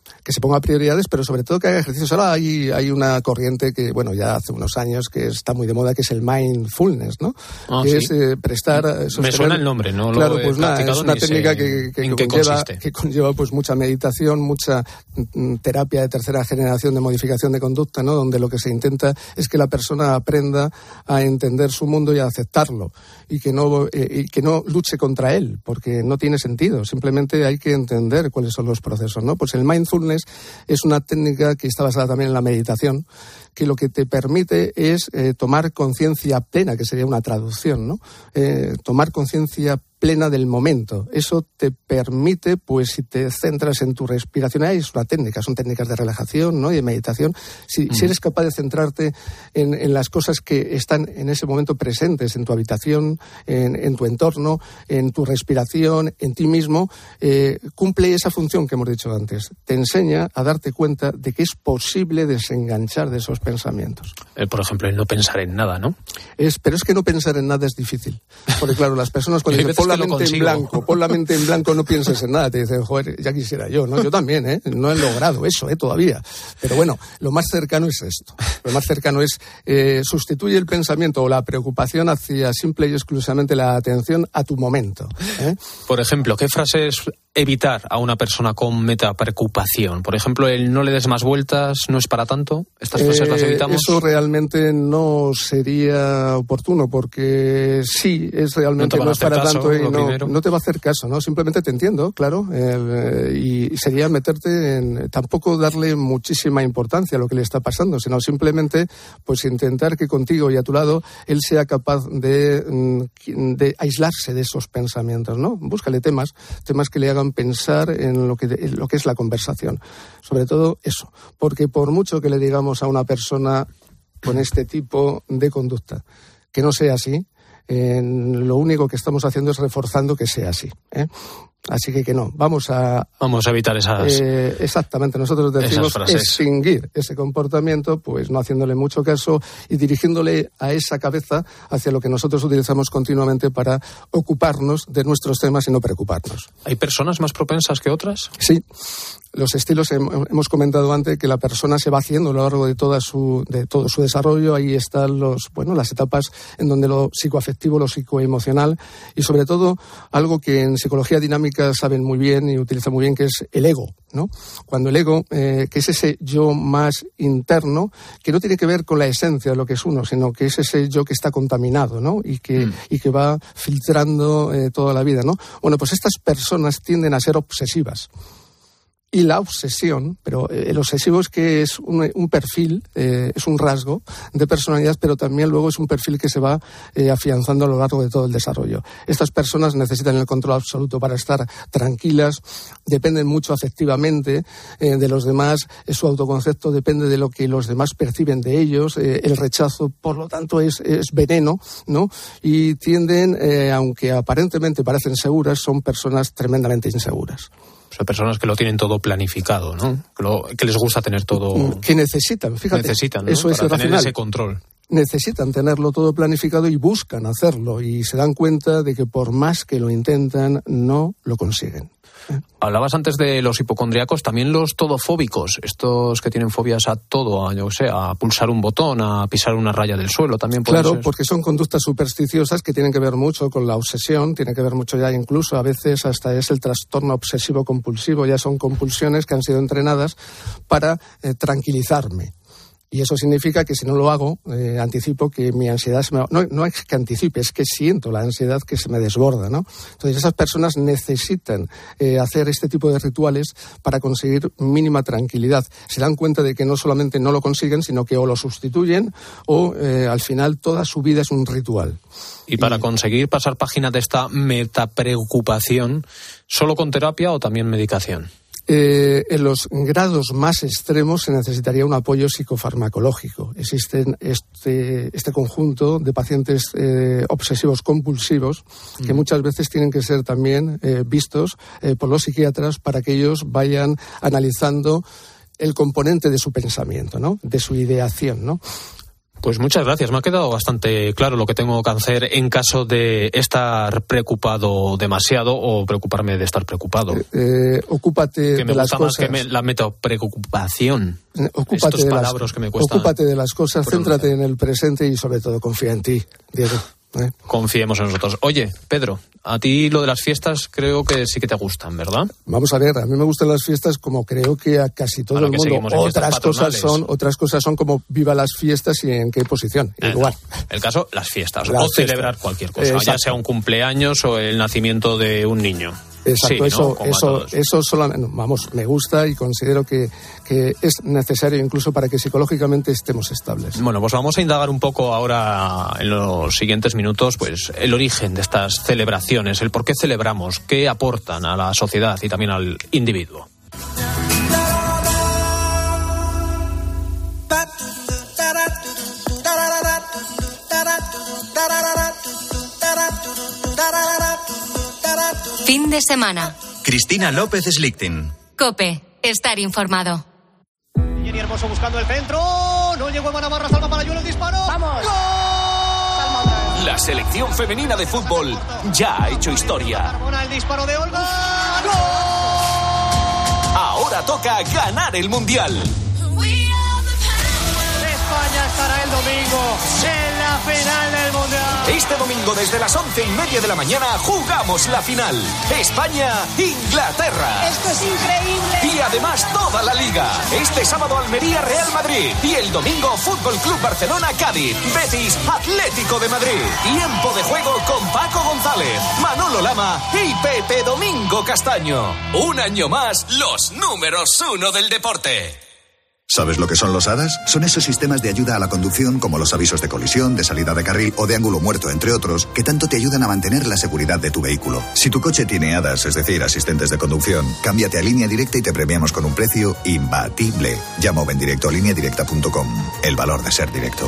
que se ponga prioridades, pero sobre todo que haga ejercicios. Ahora hay una corriente que, bueno, ya hace unos años que está muy de moda, que es el mindfulness, ¿no? Que ¿sí? Es prestar... Me suena el nombre, ¿no? Claro, pues nada, es una técnica que conlleva pues mucha meditación, mucha terapia de tercera generación de modificación de conducta, ¿no? Donde lo que se intenta es que la persona aprenda a entender su mundo y a aceptarlo, y que no luche contra él, porque no tiene sentido. Simplemente hay que entender cuáles son los procesos, ¿no? Pues el mindfulness es una técnica que está basada también en la meditación, que lo que te permite es tomar conciencia plena, que sería una traducción, ¿no? Tomar conciencia plena del momento. Eso te permite, pues si te centras en tu respiración, es una técnica, son técnicas de relajación, ¿no? Y de meditación. Si eres capaz de centrarte en las cosas que están en ese momento presentes, en tu habitación, en tu entorno, en tu respiración, en ti mismo, cumple esa función que hemos dicho antes. Te enseña a darte cuenta de que es posible desenganchar de esos pensamientos. Por ejemplo, el no pensar en nada, ¿no? Pero es que no pensar en nada es difícil. Porque claro, las personas cuando dicen pon la mente en blanco, no pienses en nada, te dicen, joder, ya quisiera yo, ¿no? Yo también, no he logrado eso, todavía. Pero bueno, lo más cercano es esto. Lo más cercano es sustituye el pensamiento o la preocupación hacia simple y exclusivamente la atención a tu momento. Por ejemplo, ¿qué frases evitar a una persona con metapreocupación? Por ejemplo, el no le des más vueltas, no es para tanto. ¿Estas frases las evitamos? Eso realmente no sería oportuno, porque sí, es realmente no es para tanto y no te va a hacer caso, ¿no? Simplemente te entiendo, claro, y sería meterte en tampoco darle muchísima importancia a lo que le está pasando, sino simplemente pues intentar que contigo y a tu lado él sea capaz de aislarse de esos pensamientos, ¿no? Búscale temas que le hagan pensar en lo que es la conversación. Sobre todo eso, porque por mucho que le digamos a una persona con este tipo de conducta que no sea así, lo único que estamos haciendo es reforzando que sea así. Así que no, vamos a evitar esas... exactamente, nosotros decimos extinguir ese comportamiento, pues no haciéndole mucho caso y dirigiéndole a esa cabeza hacia lo que nosotros utilizamos continuamente para ocuparnos de nuestros temas y no preocuparnos. ¿Hay personas más propensas que otras? Sí. Los estilos, hemos comentado antes que la persona se va haciendo a lo largo de todo su desarrollo. Ahí están las etapas en donde lo psicoafectivo, lo psicoemocional y sobre todo algo que en psicología dinámica saben muy bien y utilizan muy bien, que es el ego, ¿no? Cuando el ego, que es ese yo más interno, que no tiene que ver con la esencia de lo que es uno, sino que es ese yo que está contaminado, ¿no? Y que va filtrando toda la vida, ¿no? Bueno, pues estas personas tienden a ser obsesivas. Y la obsesión, pero el obsesivo es que es un perfil, es un rasgo de personalidad, pero también luego es un perfil que se va afianzando a lo largo de todo el desarrollo. Estas personas necesitan el control absoluto para estar tranquilas, dependen mucho afectivamente de los demás, su autoconcepto depende de lo que los demás perciben de ellos, el rechazo, por lo tanto, es veneno, ¿no? Y tienden, aunque aparentemente parecen seguras, son personas tremendamente inseguras. Son personas que lo tienen todo planificado, ¿no? Que les gusta tener todo... Que necesitan, fíjate. Necesitan, ¿no? Eso es para tener racional. Ese control. Necesitan tenerlo todo planificado y buscan hacerlo. Y se dan cuenta de que por más que lo intentan, no lo consiguen. Hablabas antes de los hipocondríacos, también los todofóbicos, estos que tienen fobias a todo, a pulsar un botón, a pisar una raya del suelo, también pueden ser. Claro, porque son conductas supersticiosas que tienen que ver mucho con la obsesión, tienen que ver mucho ya incluso, a veces hasta es el trastorno obsesivo-compulsivo, ya son compulsiones que han sido entrenadas para tranquilizarme. Y eso significa que si no lo hago, anticipo que mi ansiedad se me va. No es que anticipe, es que siento la ansiedad que se me desborda, ¿no? Entonces esas personas necesitan hacer este tipo de rituales para conseguir mínima tranquilidad. Se dan cuenta de que no solamente no lo consiguen, sino que o lo sustituyen o al final toda su vida es un ritual. Y para conseguir pasar página de esta metapreocupación, ¿solo con terapia o también medicación? En los grados más extremos se necesitaría un apoyo psicofarmacológico. Existen este conjunto de pacientes obsesivos compulsivos que muchas veces tienen que ser también vistos por los psiquiatras para que ellos vayan analizando el componente de su pensamiento, ¿no? De su ideación, ¿no? Pues muchas gracias, me ha quedado bastante claro lo que tengo que hacer en caso de estar preocupado demasiado o preocuparme de estar preocupado. Ocúpate que me de las gusta más cosas. que la meta preocupación. Ocúpate Estos palabras que me cuestan. Ocúpate de las cosas, céntrate en el presente y sobre todo confía en ti, Diego. Confiemos en nosotros. Oye, Pedro, a ti lo de las fiestas creo que sí que te gustan, ¿verdad? Vamos a ver, a mí me gustan las fiestas como creo que a casi todo el mundo. Otras cosas son como viva las fiestas y en qué posición, en lugar. El caso, las fiestas. Las o celebrar cualquier cosa, ya sea un cumpleaños o el nacimiento de un niño. Exacto, sí, eso solamente, vamos, me gusta y considero que es necesario incluso para que psicológicamente estemos estables. Bueno, pues vamos a indagar un poco ahora en los siguientes minutos, pues el origen de estas celebraciones, el por qué celebramos, qué aportan a la sociedad y también al individuo. Fin de semana. Cristina López Slichting. COPE. Estar informado. Jenny Hermoso buscando el centro. No llegó Navarra, salva para Yuelo, el disparo. ¡Vamos! ¡Gol! La selección femenina de fútbol ya ha hecho historia. El disparo de Olga. ¡Gol! Ahora toca ganar el Mundial. España estará el domingo en la final del Mundial. Este domingo desde las 11:30 de la mañana jugamos la final. España-Inglaterra. Esto es increíble. Y además toda la liga. Este sábado Almería-Real Madrid. Y el domingo Fútbol Club Barcelona-Cádiz. Betis-Atlético de Madrid. Tiempo de juego con Paco González, Manolo Lama y Pepe Domingo Castaño. Un año más, los números 1 del deporte. ¿Sabes lo que son los ADAS? Son esos sistemas de ayuda a la conducción como los avisos de colisión, de salida de carril o de ángulo muerto, entre otros, que tanto te ayudan a mantener la seguridad de tu vehículo. Si tu coche tiene ADAS, es decir, asistentes de conducción, cámbiate a Línea Directa y te premiamos con un precio imbatible. Llama o ven directo a lineadirecta.com. El valor de ser directo.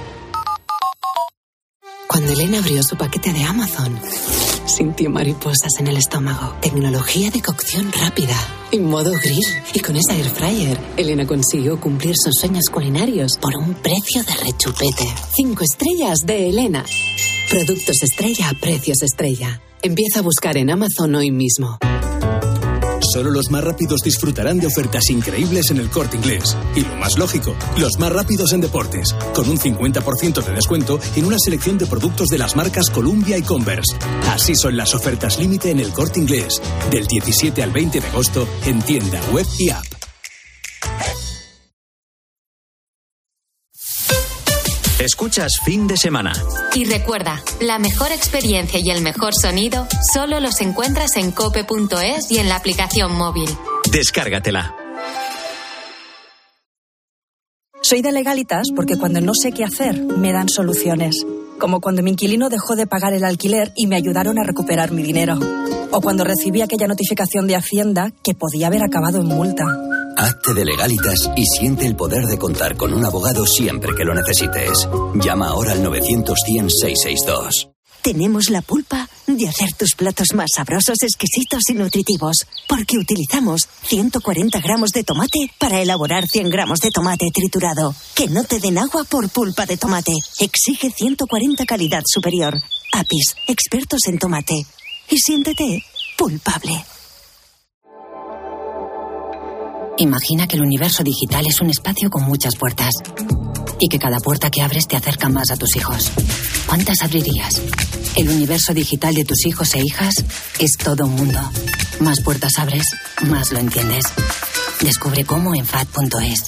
Cuando Elena abrió su paquete de Amazon, sintió mariposas en el estómago. Tecnología de cocción rápida y modo grill. Y con esa air fryer, Elena consiguió cumplir sus sueños culinarios por un precio de rechupete. 5 estrellas de Elena. Productos estrella a precios estrella. Empieza a buscar en Amazon hoy mismo. Solo los más rápidos disfrutarán de ofertas increíbles en el Corte Inglés. Y lo más lógico, los más rápidos en deportes, con un 50% de descuento en una selección de productos de las marcas Columbia y Converse. Así son las ofertas límite en el Corte Inglés, del 17 al 20 de agosto en tienda, web y app. Escuchas Fin de Semana. Y recuerda, la mejor experiencia y el mejor sonido solo los encuentras en cope.es y en la aplicación móvil. Descárgatela. Soy de Legalitas porque cuando no sé qué hacer, me dan soluciones. Como cuando mi inquilino dejó de pagar el alquiler y me ayudaron a recuperar mi dinero. O cuando recibí aquella notificación de Hacienda que podía haber acabado en multa. Hazte de Legalitas y siente el poder de contar con un abogado siempre que lo necesites. Llama ahora al 900-100-662. Tenemos la pulpa de hacer tus platos más sabrosos, exquisitos y nutritivos, porque utilizamos 140 gramos de tomate para elaborar 100 gramos de tomate triturado. Que no te den agua por pulpa de tomate. Exige 140 calidad superior. Apis, expertos en tomate. Y siéntete pulpable. Imagina que el universo digital es un espacio con muchas puertas y que cada puerta que abres te acerca más a tus hijos. ¿Cuántas abrirías? El universo digital de tus hijos e hijas es todo un mundo. Más puertas abres, más lo entiendes. Descubre cómo en FAD.es.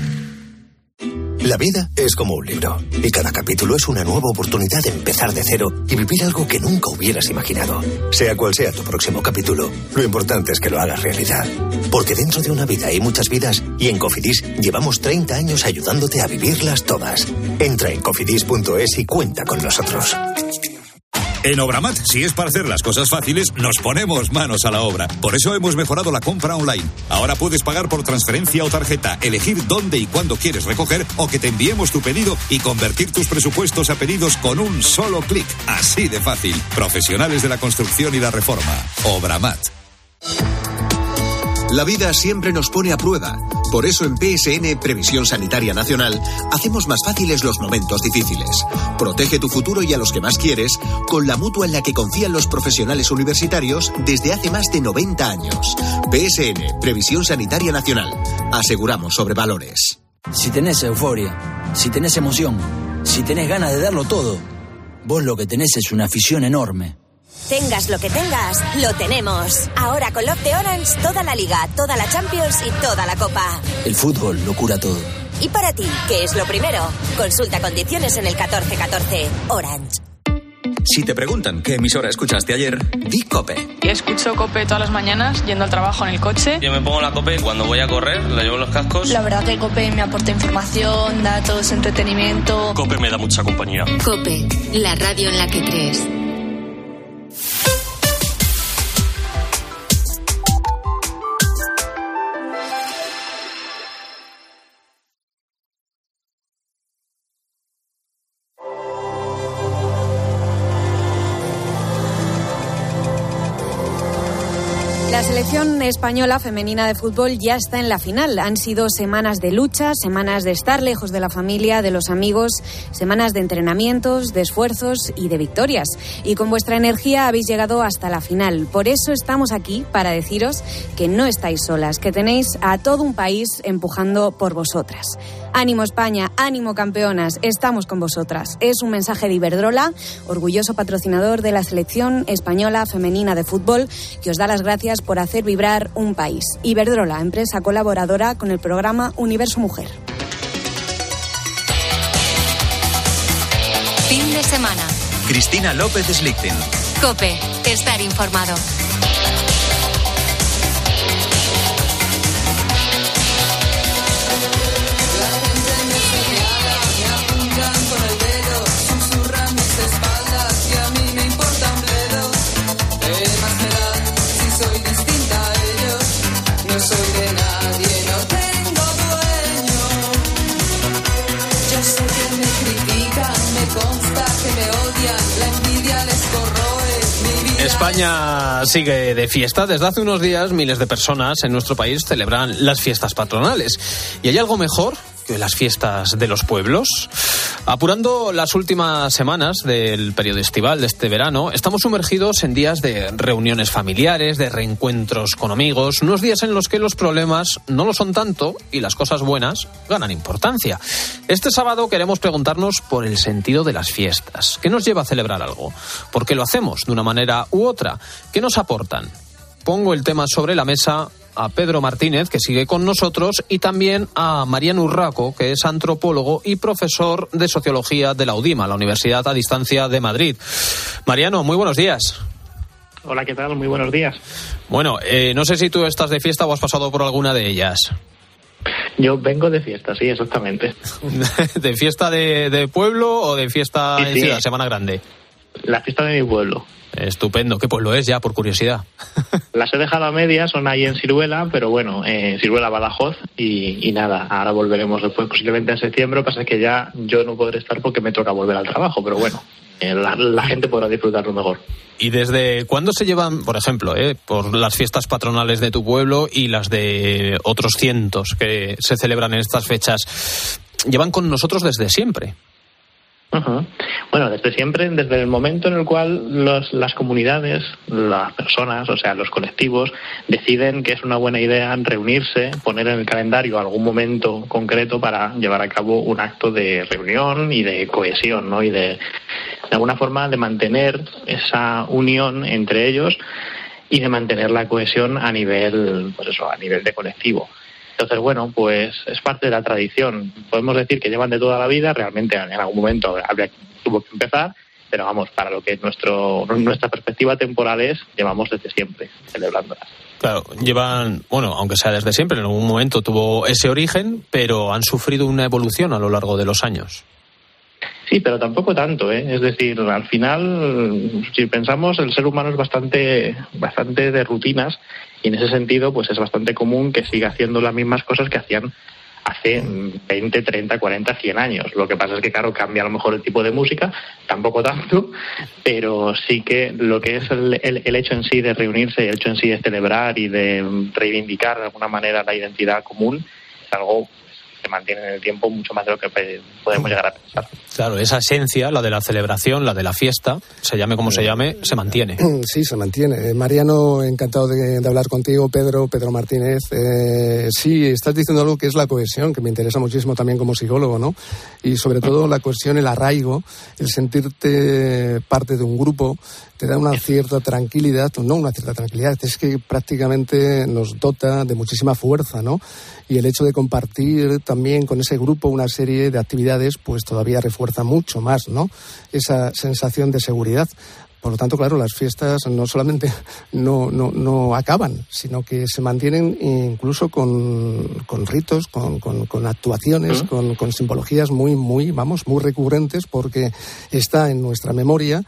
La vida es como un libro y cada capítulo es una nueva oportunidad de empezar de cero y vivir algo que nunca hubieras imaginado. Sea cual sea tu próximo capítulo, lo importante es que lo hagas realidad. Porque dentro de una vida hay muchas vidas y en Cofidis llevamos 30 años ayudándote a vivirlas todas. Entra en cofidis.es y cuenta con nosotros. En Obramat, si es para hacer las cosas fáciles, nos ponemos manos a la obra. Por eso hemos mejorado la compra online. Ahora puedes pagar por transferencia o tarjeta, elegir dónde y cuándo quieres recoger o que te enviemos tu pedido y convertir tus presupuestos a pedidos con un solo clic. Así de fácil. Profesionales de la construcción y la reforma. Obramat. La vida siempre nos pone a prueba, Por eso en PSN, Previsión Sanitaria Nacional, hacemos más fáciles los momentos difíciles. Protege tu futuro y a los que más quieres con la mutua en la que confían los profesionales universitarios desde hace más de 90 años. PSN, Previsión Sanitaria Nacional. Aseguramos sobre valores. Si tenés euforia, si tenés emoción, si tenés ganas de darlo todo, vos lo que tenés es una afición enorme. Tengas lo que tengas, lo tenemos. Ahora con Love de Orange, toda la Liga, toda la Champions y toda la Copa. El fútbol lo cura todo. Y para ti, ¿qué es lo primero? Consulta condiciones en el 1414. Orange. Si te preguntan qué emisora escuchaste ayer, di COPE. Y escucho COPE todas las mañanas, yendo al trabajo en el coche. Yo me pongo la COPE cuando voy a correr, la llevo en los cascos. La verdad que COPE me aporta información, datos, entretenimiento. COPE me da mucha compañía. COPE, la radio en la que crees. La selección española femenina de fútbol ya está en la final. Han sido semanas de lucha, semanas de estar lejos de la familia, de los amigos, semanas de entrenamientos, de esfuerzos y de victorias. Y con vuestra energía habéis llegado hasta la final. Por eso estamos aquí, para deciros que no estáis solas, que tenéis a todo un país empujando por vosotras. Ánimo España, ánimo campeonas, estamos con vosotras. Es un mensaje de Iberdrola, orgulloso patrocinador de la selección española femenina de fútbol, que os da las gracias por hacer vibrar un país. Iberdrola, empresa colaboradora con el programa Universo Mujer. Fin de semana. Cristina López Slichting. COPE, estar informado. España sigue de fiesta. Desde hace unos días miles de personas en nuestro país celebran las fiestas patronales. ¿Y hay algo mejor que las fiestas de los pueblos? Apurando las últimas semanas del periodo estival de este verano, estamos sumergidos en días de reuniones familiares, de reencuentros con amigos, unos días en los que los problemas no lo son tanto y las cosas buenas ganan importancia. Este sábado queremos preguntarnos por el sentido de las fiestas. ¿Qué nos lleva a celebrar algo? ¿Por qué lo hacemos de una manera u otra? ¿Qué nos aportan? Pongo el tema sobre la mesa a Pedro Martínez, que sigue con nosotros, y también a Mariano Urraco, que es antropólogo y profesor de Sociología de la UDIMA, la Universidad a Distancia de Madrid. Mariano, muy buenos días. Hola, ¿qué tal? Muy buenos días. Bueno, no sé si tú estás de fiesta o has pasado por alguna de ellas. Yo vengo de fiesta, sí, exactamente. ¿De fiesta de pueblo o de fiesta sí, en ciudad, Semana Grande? La fiesta de mi pueblo. Estupendo. ¿Qué pueblo es ya, por curiosidad? Las he dejado a medias, son ahí en Siruela, pero bueno, Siruela, Badajoz, y nada, ahora volveremos después, posiblemente en septiembre. Lo que pasa es que ya yo no podré estar porque me toca volver al trabajo, pero bueno, la gente podrá disfrutarlo mejor. ¿Y desde cuándo se llevan, por ejemplo, por las fiestas patronales de tu pueblo y las de otros cientos que se celebran en estas fechas? ¿Llevan con nosotros desde siempre? Uh-huh. Bueno, desde siempre, desde el momento en el cual las comunidades, las personas, o sea, los colectivos, deciden que es una buena idea reunirse, poner en el calendario algún momento concreto para llevar a cabo un acto de reunión y de cohesión, ¿no? Y de alguna forma de mantener esa unión entre ellos y de mantener la cohesión a nivel, pues eso, a nivel de colectivo. Entonces, bueno, pues es parte de la tradición. Podemos decir que llevan de toda la vida, realmente en algún momento tuvo que empezar, pero vamos, para lo que nuestra perspectiva temporal es, llevamos desde siempre celebrándolas. Claro, llevan, bueno, aunque sea desde siempre, en algún momento tuvo ese origen, pero han sufrido una evolución a lo largo de los años. Sí, pero tampoco tanto, ¿eh? Es decir, al final, si pensamos, el ser humano es bastante de rutinas, y en ese sentido, pues es bastante común que siga haciendo las mismas cosas que hacían hace 20, 30, 40, 100 años. Lo que pasa es que, claro, cambia a lo mejor el tipo de música, tampoco tanto, pero sí que lo que es el hecho en sí de reunirse, el hecho en sí de celebrar y de reivindicar de alguna manera la identidad común, es algo se mantiene en el tiempo mucho más de lo que podemos llegar a pensar. Claro, esa esencia, la de la celebración, la de la fiesta, se llame como se llame, se mantiene. Sí, se mantiene. Mariano, encantado de hablar contigo. Pedro Martínez, sí, estás diciendo algo que es la cohesión, que me interesa muchísimo también como psicólogo, ¿no? Y sobre todo la cohesión, el arraigo, el sentirte parte de un grupo, te da una cierta tranquilidad, no una cierta tranquilidad, es que prácticamente nos dota de muchísima fuerza, ¿no? Y el hecho de compartir también con ese grupo una serie de actividades, pues todavía refuerza mucho más, ¿no? Esa sensación de seguridad. Por lo tanto, claro, las fiestas no solamente no acaban, sino que se mantienen incluso con ritos, con actuaciones, con simbologías muy recurrentes, porque está en nuestra memoria,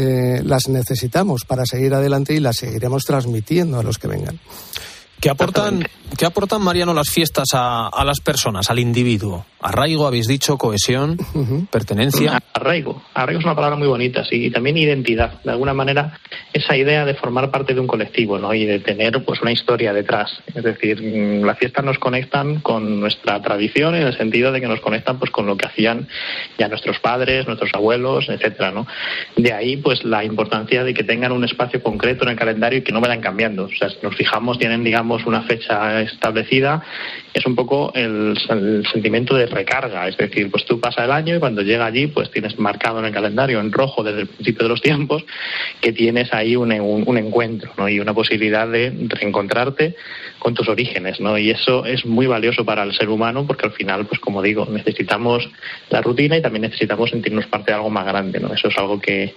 las necesitamos para seguir adelante y las seguiremos transmitiendo a los que vengan. ¿Qué aportan, Mariano, las fiestas a las personas, al individuo? Arraigo, habéis dicho, cohesión, pertenencia. Arraigo es una palabra muy bonita, sí, y también identidad. De alguna manera, esa idea de formar parte de un colectivo, ¿no? Y de tener pues una historia detrás. Es decir, las fiestas nos conectan con nuestra tradición, en el sentido de que nos conectan pues con lo que hacían ya nuestros padres, nuestros abuelos, etcétera, ¿no? De ahí pues la importancia de que tengan un espacio concreto en el calendario y que no vayan cambiando. O sea, si nos fijamos, tienen, digamos, una fecha establecida, es un poco el sentimiento de recarga, es decir, pues tú pasas el año y cuando llega allí pues tienes marcado en el calendario en rojo desde el principio de los tiempos que tienes ahí un encuentro, ¿no? Y una posibilidad de reencontrarte con tus orígenes, ¿no? Y eso es muy valioso para el ser humano, porque al final, pues como digo, necesitamos la rutina y también necesitamos sentirnos parte de algo más grande, ¿no? Eso es algo que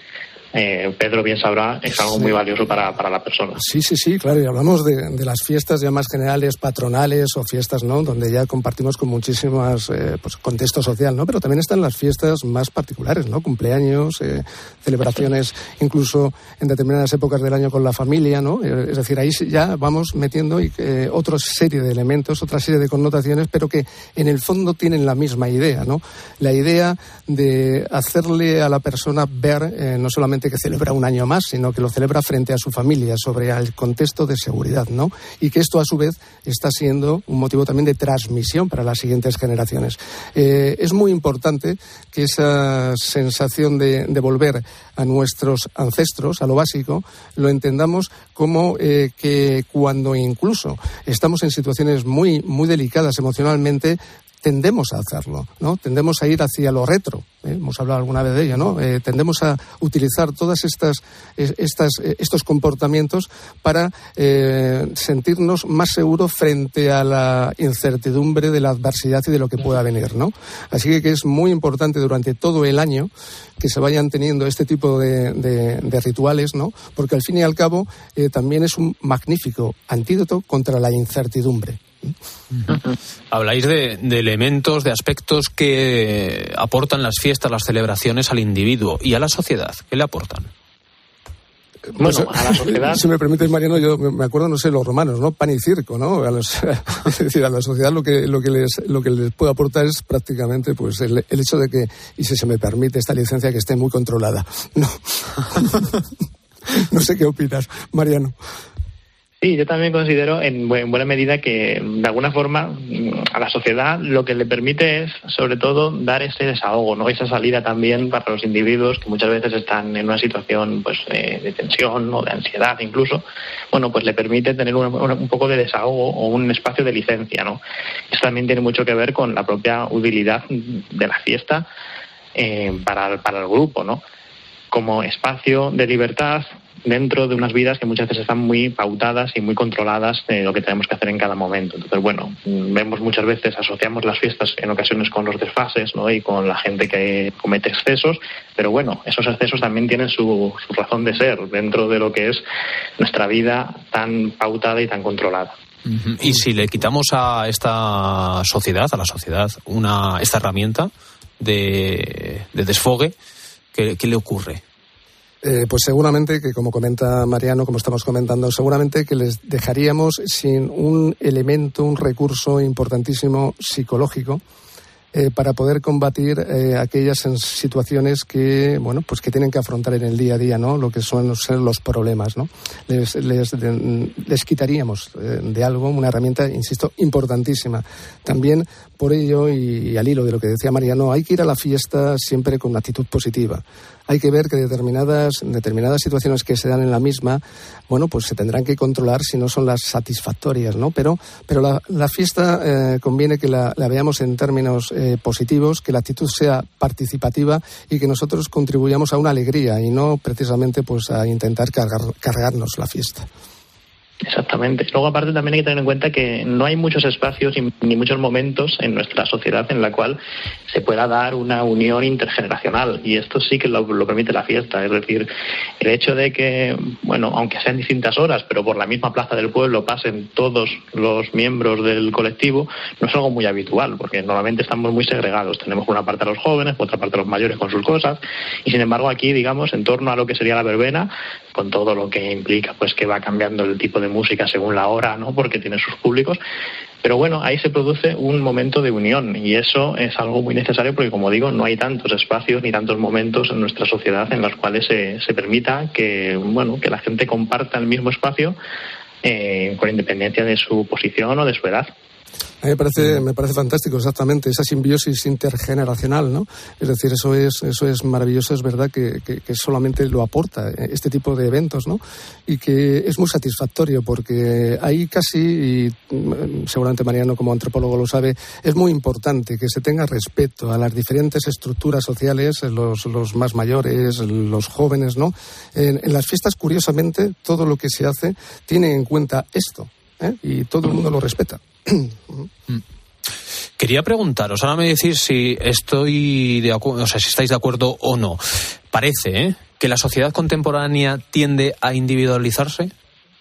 Pedro bien sabrá, es algo muy valioso para la persona. Sí, claro, y hablamos de las fiestas ya más generales, patronales o fiestas, ¿no? Donde ya compartimos con muchísimas pues contexto social, ¿no? Pero también están las fiestas más particulares, ¿no? Cumpleaños, celebraciones incluso en determinadas épocas del año con la familia, ¿no? Es decir, ahí ya vamos metiendo otra serie de elementos, otra serie de connotaciones, pero que en el fondo tienen la misma idea, ¿no? La idea de hacerle a la persona ver no solamente que celebra un año más, sino que lo celebra frente a su familia, sobre el contexto de seguridad, ¿no? Y que esto, a su vez, está siendo un motivo también de transmisión para las siguientes generaciones. Es muy importante que esa sensación de volver a nuestros ancestros, a lo básico, lo entendamos como que cuando incluso estamos en situaciones muy delicadas emocionalmente, tendemos a hacerlo, ¿no? Tendemos a ir hacia lo retro, hemos hablado alguna vez de ello, ¿no? Tendemos a utilizar todas estos comportamientos para sentirnos más seguros frente a la incertidumbre de la adversidad y de lo que pueda venir, ¿no? Así que es muy importante durante todo el año que se vayan teniendo este tipo de rituales, ¿no? Porque al fin y al cabo también es un magnífico antídoto contra la incertidumbre. Habláis de elementos, de aspectos que aportan las fiestas, las celebraciones al individuo y a la sociedad. ¿Qué le aportan? Bueno, a la sociedad... Si me permites, Mariano, yo me acuerdo, no sé, los romanos, ¿no? Pan y circo, ¿no? Es decir, a la sociedad lo que les puede aportar es prácticamente pues el hecho de que, y si se me permite esta licencia, que esté muy controlada. No, no sé qué opinas, Mariano. Sí, yo también considero en buena medida que de alguna forma a la sociedad lo que le permite es sobre todo dar ese desahogo, ¿no? Esa salida también para los individuos que muchas veces están en una situación pues de tensión o de ansiedad incluso. Bueno, pues le permite tener un poco de desahogo o un espacio de licencia, ¿no? Eso también tiene mucho que ver con la propia utilidad de la fiesta para el grupo, ¿no? Como espacio de libertad dentro de unas vidas que muchas veces están muy pautadas y muy controladas de lo que tenemos que hacer en cada momento. Entonces, bueno, vemos muchas veces, asociamos las fiestas en ocasiones con los desfases, ¿no? Y con la gente que comete excesos, pero bueno, esos excesos también tienen su razón de ser dentro de lo que es nuestra vida tan pautada y tan controlada. Y si le quitamos a esta sociedad, esta herramienta de desfogue, ¿qué le ocurre? Pues seguramente que, como comenta Mariano, como estamos comentando, seguramente que les dejaríamos sin un elemento, un recurso importantísimo psicológico para poder combatir aquellas situaciones que, bueno, pues que tienen que afrontar en el día a día, ¿no? Lo que suelen ser los problemas, ¿no? Les quitaríamos de algo una herramienta, insisto, importantísima. También por ello, y al hilo de lo que decía Mariano, hay que ir a la fiesta siempre con una actitud positiva. Hay que ver que determinadas situaciones que se dan en la misma, bueno, pues se tendrán que controlar si no son las satisfactorias, ¿no? Pero la fiesta conviene que la veamos en términos positivos, que la actitud sea participativa y que nosotros contribuyamos a una alegría y no precisamente pues a intentar cargarnos la fiesta. Exactamente. Luego, aparte, también hay que tener en cuenta que no hay muchos espacios ni muchos momentos en nuestra sociedad en la cual se pueda dar una unión intergeneracional, y esto sí que lo permite la fiesta. Es decir, el hecho de que, bueno, aunque sean distintas horas, pero por la misma plaza del pueblo pasen todos los miembros del colectivo, no es algo muy habitual, porque normalmente estamos muy segregados. Tenemos por una parte a los jóvenes, por otra parte a los mayores con sus cosas, y sin embargo aquí, digamos, en torno a lo que sería la verbena, con todo lo que implica, pues que va cambiando el tipo de música según la hora, ¿no? Porque tiene sus públicos. Pero bueno, ahí se produce un momento de unión, y eso es algo muy necesario porque, como digo, no hay tantos espacios ni tantos momentos en nuestra sociedad en los cuales se permita que, bueno, que la gente comparta el mismo espacio con independencia de su posición o de su edad. A mí me parece fantástico, exactamente, esa simbiosis intergeneracional, ¿no? Es decir, eso es maravilloso, es verdad que solamente lo aporta este tipo de eventos, ¿no? Y que es muy satisfactorio porque ahí casi, y seguramente Mariano como antropólogo lo sabe, es muy importante que se tenga respeto a las diferentes estructuras sociales, los más mayores, los jóvenes, ¿no? En las fiestas, curiosamente, todo lo que se hace tiene en cuenta esto, y todo el mundo lo respeta. Quería preguntaros, ahora me decís si estoy de acuerdo, o sea, si estáis de acuerdo o no. Parece, que la sociedad contemporánea tiende a individualizarse.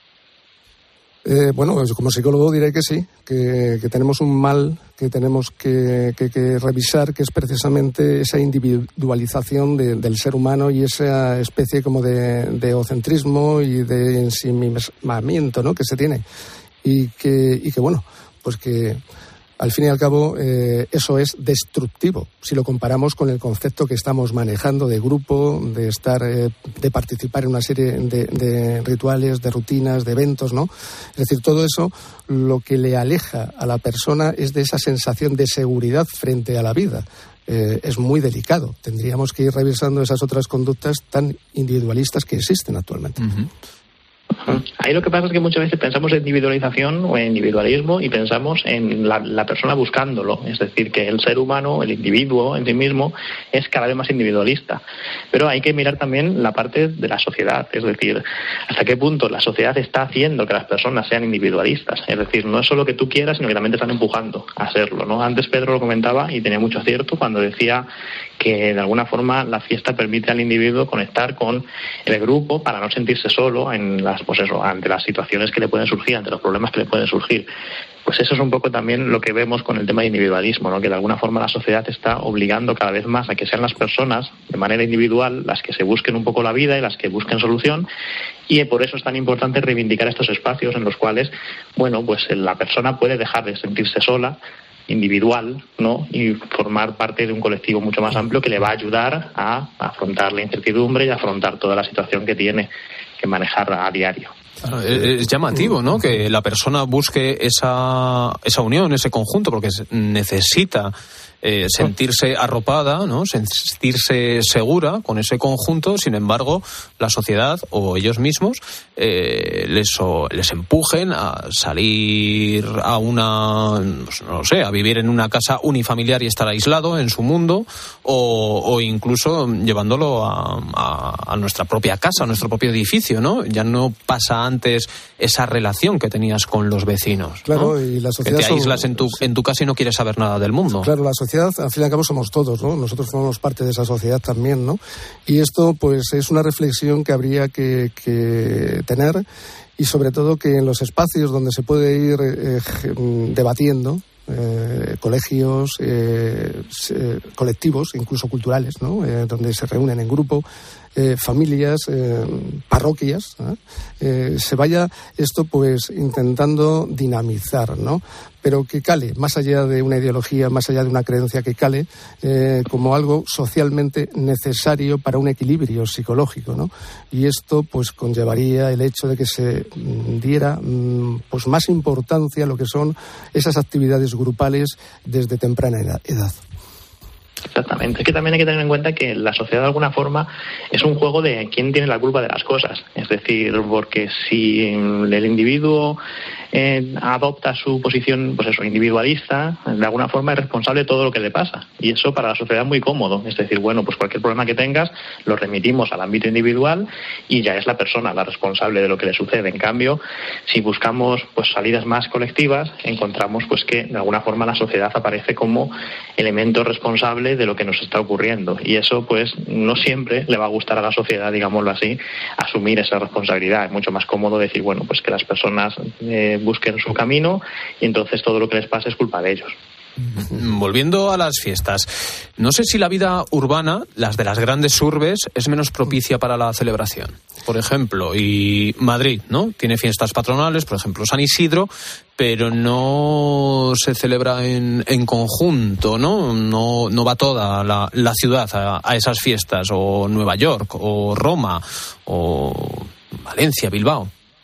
Bueno, como psicólogo diré que sí, que tenemos un mal que tenemos que revisar, que es precisamente esa individualización del ser humano y esa especie como de egocentrismo y de ensimismamiento, ¿no?, que se tiene. Y que bueno, pues que al fin y al cabo eso es destructivo si lo comparamos con el concepto que estamos manejando de grupo, de estar, de participar en una serie de rituales, de rutinas, de eventos, ¿no? Es decir, todo eso lo que le aleja a la persona es de esa sensación de seguridad frente a la vida. Es muy delicado. Tendríamos que ir revisando esas otras conductas tan individualistas que existen actualmente. Uh-huh. Ahí lo que pasa es que muchas veces pensamos en individualización o en individualismo y pensamos en la persona buscándolo, es decir, que el ser humano, el individuo en sí mismo es cada vez más individualista. Pero hay que mirar también la parte de la sociedad, es decir, hasta qué punto la sociedad está haciendo que las personas sean individualistas. Es decir, no es solo que tú quieras, sino que también te están empujando a hacerlo, ¿no? Antes Pedro lo comentaba y tenía mucho acierto cuando decía que de alguna forma la fiesta permite al individuo conectar con el grupo para no sentirse solo en las, pues eso, ante las situaciones que le pueden surgir, ante los problemas que le pueden surgir. Pues eso es un poco también lo que vemos con el tema de individualismo, ¿no? Que de alguna forma la sociedad está obligando cada vez más a que sean las personas de manera individual las que se busquen un poco la vida y las que busquen solución, y por eso es tan importante reivindicar estos espacios en los cuales, bueno, pues la persona puede dejar de sentirse sola, individual, ¿no?, y formar parte de un colectivo mucho más amplio que le va a ayudar a afrontar la incertidumbre y a afrontar toda la situación que tiene que manejar a diario. Es llamativo, ¿no?, que la persona busque esa unión, ese conjunto, porque necesita sentirse arropada, ¿no?, sentirse segura con ese conjunto. Sin embargo, la sociedad o ellos mismos les empujen a salir a a vivir en una casa unifamiliar y estar aislado en su mundo, o incluso llevándolo a nuestra propia casa, a nuestro propio edificio, ¿no? Ya no pasa antes esa relación que tenías con los vecinos, claro, ¿no? Y la sociedad que te aíslas en tu casa y no quieres saber nada del mundo. Claro, la sociedad, al fin y al cabo, somos todos, ¿no? Nosotros formamos parte de esa sociedad también, ¿no? Y esto, pues, es una reflexión que habría que tener, y sobre todo que en los espacios donde se puede ir debatiendo, colegios, colectivos, incluso culturales, ¿no?, donde se reúnen en grupo, familias, parroquias, se vaya esto pues intentando dinamizar, ¿no? Pero que cale, más allá de una ideología, más allá de una creencia, que cale como algo socialmente necesario para un equilibrio psicológico, ¿no? Y esto pues conllevaría el hecho de que se diera pues más importancia a lo que son esas actividades grupales desde temprana edad. Exactamente. Es que también hay que tener en cuenta que la sociedad de alguna forma es un juego de quién tiene la culpa de las cosas. Es decir, porque si el individuo adopta su posición, pues eso, individualista, de alguna forma es responsable de todo lo que le pasa. Y eso para la sociedad es muy cómodo. Es decir, bueno, pues cualquier problema que tengas lo remitimos al ámbito individual y ya es la persona la responsable de lo que le sucede. En cambio, si buscamos pues salidas más colectivas, encontramos pues que de alguna forma la sociedad aparece como elemento responsable de lo que nos está ocurriendo. Y eso pues no siempre le va a gustar a la sociedad, digámoslo así, asumir esa responsabilidad. Es mucho más cómodo decir, bueno, pues que las personas busquen su camino y entonces todo lo que les pasa es culpa de ellos. Volviendo a las fiestas, no sé si la vida urbana, las de las grandes urbes, es menos propicia para la celebración. Por ejemplo, y Madrid, ¿no? Tiene fiestas patronales, por ejemplo, San Isidro, pero no se celebra en conjunto, ¿no? No va toda la ciudad a esas fiestas, o Nueva York, o Roma, o Valencia, Bilbao.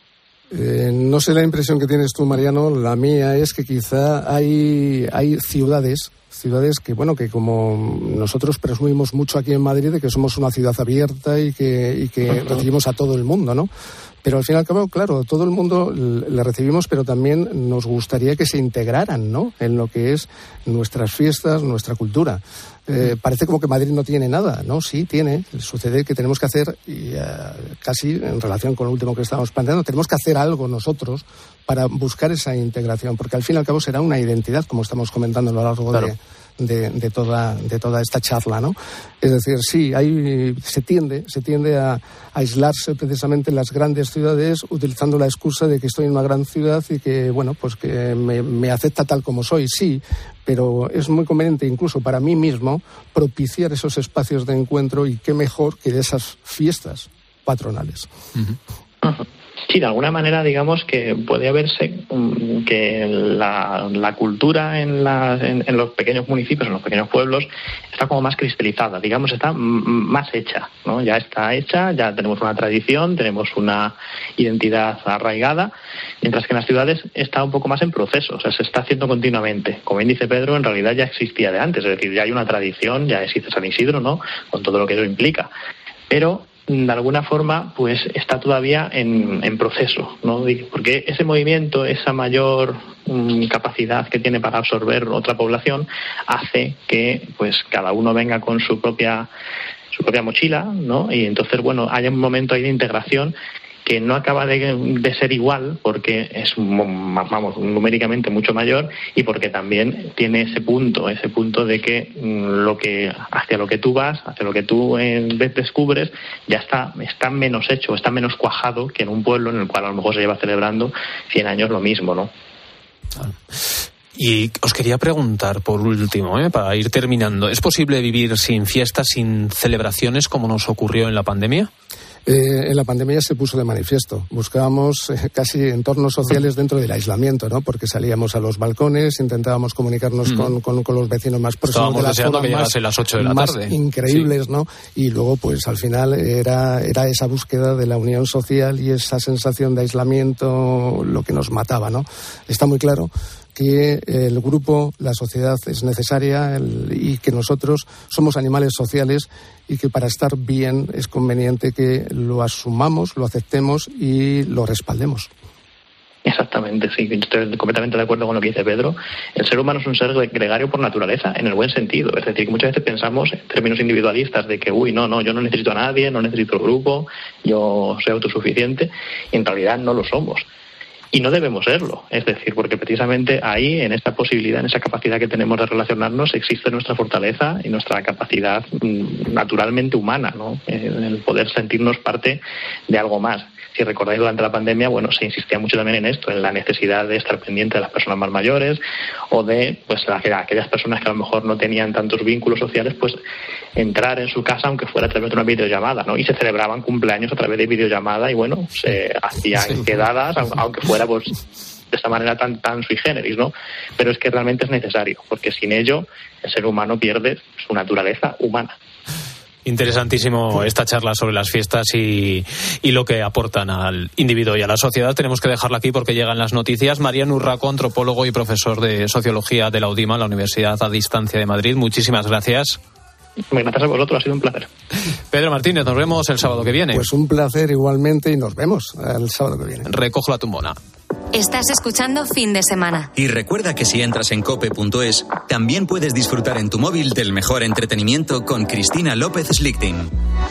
No sé la impresión que tienes tú, Mariano. La mía es que quizá hay ciudades que, bueno, que como nosotros presumimos mucho aquí en Madrid de que somos una ciudad abierta y que recibimos a todo el mundo, ¿no? Pero al fin y al cabo, claro, todo el mundo le recibimos, pero también nos gustaría que se integraran, ¿no?, en lo que es nuestras fiestas, nuestra cultura. Parece como que Madrid no tiene nada, ¿no? Sí, tiene. Sucede que tenemos que hacer, y casi en relación con lo último que estábamos planteando, tenemos que hacer algo nosotros para buscar esa integración, porque al fin y al cabo será una identidad, como estamos comentando a lo largo de toda esta charla, ¿no? Es decir, sí, se tiende a aislarse precisamente en las grandes ciudades, utilizando la excusa de que estoy en una gran ciudad y que, bueno, pues que me acepta tal como soy, sí, pero es muy conveniente incluso para mí mismo propiciar esos espacios de encuentro, y qué mejor que de esas fiestas patronales. Sí, de alguna manera, digamos que puede verse que la cultura en los pequeños municipios, en los pequeños pueblos, está como más cristalizada, digamos, está más hecha, ¿no? Ya está hecha, ya tenemos una tradición, tenemos una identidad arraigada, mientras que en las ciudades está un poco más en proceso, o sea, se está haciendo continuamente. Como bien dice Pedro, en realidad ya existía de antes, es decir, ya hay una tradición, ya existe San Isidro, ¿no?, con todo lo que eso implica, pero de alguna forma pues está todavía en proceso, ¿no? Porque ese movimiento, esa mayor capacidad que tiene para absorber otra población, hace que pues cada uno venga con su propia mochila, ¿no? Y entonces, bueno, haya un momento ahí de integración que no acaba de ser igual, porque es, vamos, numéricamente mucho mayor, y porque también tiene ese punto de que hacia lo que tú vas, hacia lo que tú descubres, ya está menos hecho, está menos cuajado que en un pueblo en el cual a lo mejor se lleva celebrando 100 años lo mismo, ¿no? Y os quería preguntar, por último, para ir terminando, ¿es posible vivir sin fiestas, sin celebraciones, como nos ocurrió en la pandemia? En la pandemia se puso de manifiesto. Buscábamos casi entornos sociales dentro del aislamiento, ¿no? Porque salíamos a los balcones, intentábamos comunicarnos con los vecinos más próximos, de las formas que llegase las 8 de la más tarde. Increíbles, sí, ¿no? Y luego, pues al final era esa búsqueda de la unión social y esa sensación de aislamiento lo que nos mataba, ¿no? Está muy claro que el grupo, la sociedad es necesaria y que nosotros somos animales sociales y que para estar bien es conveniente que lo asumamos, lo aceptemos y lo respaldemos. Exactamente, sí, estoy completamente de acuerdo con lo que dice Pedro. El ser humano es un ser gregario por naturaleza, en el buen sentido. Es decir, que muchas veces pensamos en términos individualistas de que, no, yo no necesito a nadie, no necesito el grupo, yo soy autosuficiente, y en realidad no lo somos. Y no debemos serlo, es decir, porque precisamente ahí, en esta posibilidad, en esa capacidad que tenemos de relacionarnos, existe nuestra fortaleza y nuestra capacidad naturalmente humana, ¿no? El poder sentirnos parte de algo más. Si recordáis, durante la pandemia, bueno, se insistía mucho también en esto, en la necesidad de estar pendiente de las personas más mayores o de pues aquellas personas que a lo mejor no tenían tantos vínculos sociales, pues entrar en su casa aunque fuera a través de una videollamada, ¿no? Y se celebraban cumpleaños a través de videollamada y bueno, se hacían quedadas, aunque fuera pues de esta manera tan sui generis, ¿no? Pero es que realmente es necesario, porque sin ello el ser humano pierde su naturaleza humana. Interesantísimo esta charla sobre las fiestas y lo que aportan al individuo y a la sociedad. Tenemos que dejarla aquí porque llegan las noticias. Mariano Urraco, antropólogo y profesor de Sociología de la UDIMA, la Universidad a Distancia de Madrid. Muchísimas gracias. Gracias a vosotros, ha sido un placer. Pedro Martínez, nos vemos el sábado que viene. Pues un placer igualmente y nos vemos el sábado que viene. Recojo la tumbona. Estás escuchando Fin de Semana. Y recuerda que si entras en cope.es, también puedes disfrutar en tu móvil del mejor entretenimiento con Cristina López Slichting.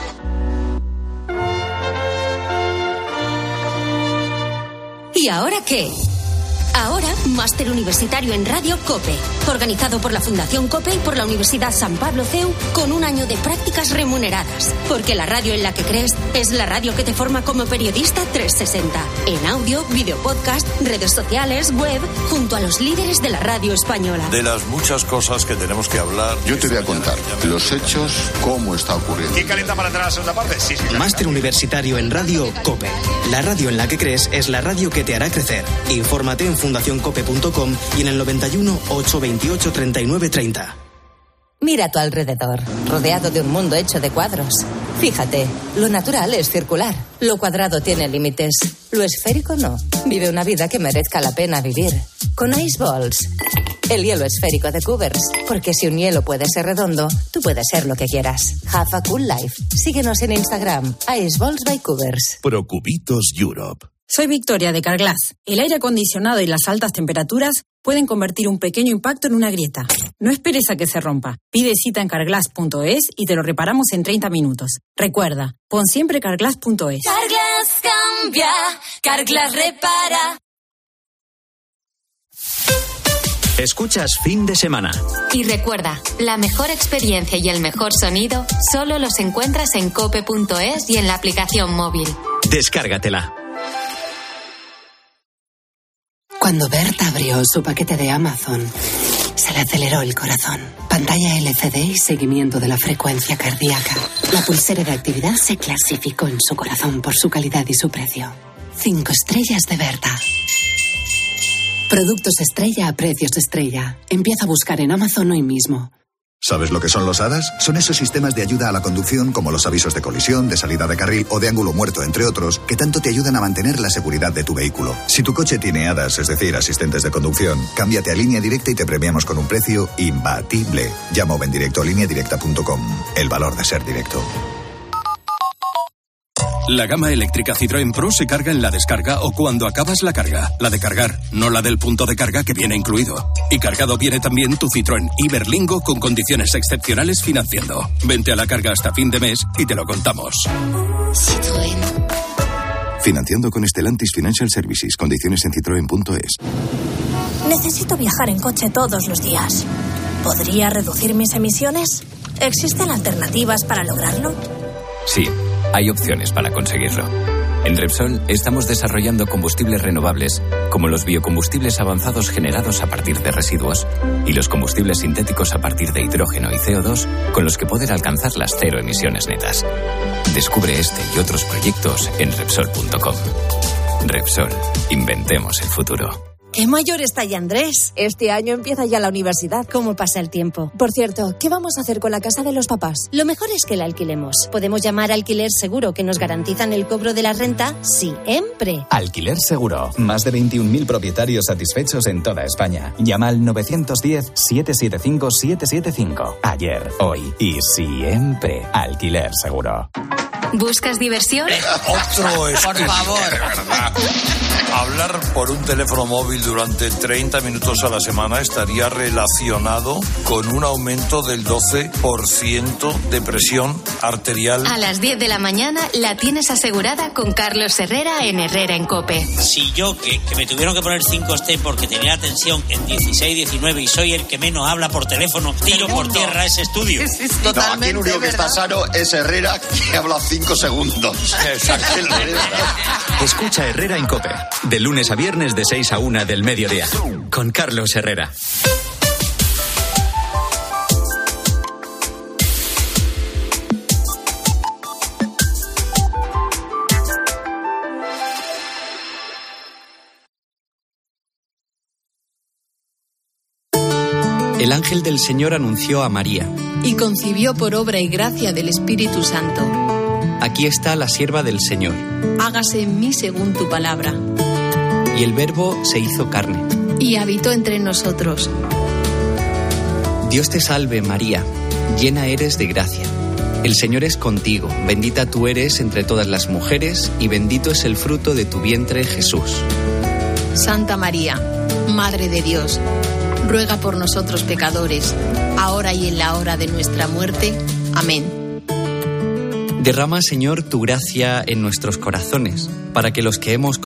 ¿Y ahora qué? Ahora, máster universitario en Radio COPE, organizado por la Fundación COPE y por la Universidad San Pablo CEU, con un año de prácticas remuneradas. Porque la radio en la que crees es la radio que te forma como periodista 360. En audio, video podcast, redes sociales, web, junto a los líderes de la radio española. De las muchas cosas que tenemos que hablar. Yo te voy a contar los hechos, cómo está ocurriendo. ¿Quién calienta para entrar a la segunda parte? Sí. Máster universitario en Radio COPE. La radio en la que crees es la radio que te hará crecer. Infórmate en fundacioncope.com y en el 91 828 39 30. Mira a tu alrededor, rodeado de un mundo hecho de cuadros. Fíjate, lo natural es circular, lo cuadrado tiene límites, lo esférico no. Vive una vida que merezca la pena vivir. Con Ice Balls, el hielo esférico de Cubers. Porque si un hielo puede ser redondo, tú puedes ser lo que quieras. Have a cool life. Síguenos en Instagram, Ice Balls by Cubers. Procubitos Europe. Soy Victoria de Carglass. El aire acondicionado y las altas temperaturas pueden convertir un pequeño impacto en una grieta. No esperes a que se rompa. Pide cita en carglass.es y te lo reparamos en 30 minutos. Recuerda, pon siempre carglass.es. Carglass cambia, Carglass repara. Escuchas Fin de Semana. Y recuerda, la mejor experiencia y el mejor sonido solo los encuentras en cope.es y en la aplicación móvil. Descárgatela. Cuando Berta abrió su paquete de Amazon, se le aceleró el corazón. Pantalla LCD y seguimiento de la frecuencia cardíaca. La pulsera de actividad se clasificó en su corazón por su calidad y su precio. 5 estrellas de Berta. Productos estrella a precios estrella. Empieza a buscar en Amazon hoy mismo. ¿Sabes lo que son los ADAS? Son esos sistemas de ayuda a la conducción como los avisos de colisión, de salida de carril o de ángulo muerto, entre otros, que tanto te ayudan a mantener la seguridad de tu vehículo. Si tu coche tiene ADAS, es decir, asistentes de conducción, cámbiate a Línea Directa y te premiamos con un precio imbatible. Llama o ven directo a lineadirecta.com. El valor de ser directo. La gama eléctrica Citroën Pro se carga en la descarga o cuando acabas la carga. La de cargar, no la del punto de carga que viene incluido. Y cargado viene también tu Citroën Iberlingo con condiciones excepcionales financiando. Vente a la carga hasta fin de mes y te lo contamos. Citroën. Financiando con Stellantis Financial Services. Condiciones en citroen.es. Necesito viajar en coche todos los días. ¿Podría reducir mis emisiones? ¿Existen alternativas para lograrlo? Sí, hay opciones para conseguirlo. En Repsol estamos desarrollando combustibles renovables, como los biocombustibles avanzados generados a partir de residuos y los combustibles sintéticos a partir de hidrógeno y CO2, con los que poder alcanzar las 0 emisiones netas. Descubre este y otros proyectos en Repsol.com. Repsol, inventemos el futuro. ¡Qué mayor está ya Andrés! Este año empieza ya la universidad. ¿Cómo pasa el tiempo? Por cierto, ¿qué vamos a hacer con la casa de los papás? Lo mejor es que la alquilemos. Podemos llamar a Alquiler Seguro, que nos garantizan el cobro de la renta siempre. Alquiler Seguro. Más de 21.000 propietarios satisfechos en toda España. Llama al 910-775-775. Ayer, hoy y siempre. Alquiler Seguro. ¿Buscas diversión? Otro es. Por favor. Hablar por un teléfono móvil durante 30 minutos a la semana estaría relacionado con un aumento del 12% de presión arterial. A las 10 de la mañana la tienes asegurada con Carlos Herrera en Herrera en COPE. Si yo, que me tuvieron que poner 5T porque tenía la tensión en 16, 19 y soy el que menos habla por teléfono, tiro por tierra ese estudio. No, aquí el único que está sano es Herrera, que habla 5 segundos. Escucha Herrera en COPE, de lunes a viernes de 6 a 1 del mediodía, con Carlos Herrera. El ángel del Señor anunció a María. Y concibió por obra y gracia del Espíritu Santo. Aquí está la sierva del Señor. Hágase en mí según tu palabra. Y el Verbo se hizo carne. Y habitó entre nosotros. Dios te salve, María, llena eres de gracia. El Señor es contigo, bendita tú eres entre todas las mujeres, y bendito es el fruto de tu vientre, Jesús. Santa María, Madre de Dios, ruega por nosotros pecadores, ahora y en la hora de nuestra muerte. Amén. Derrama, Señor, tu gracia en nuestros corazones, para que los que hemos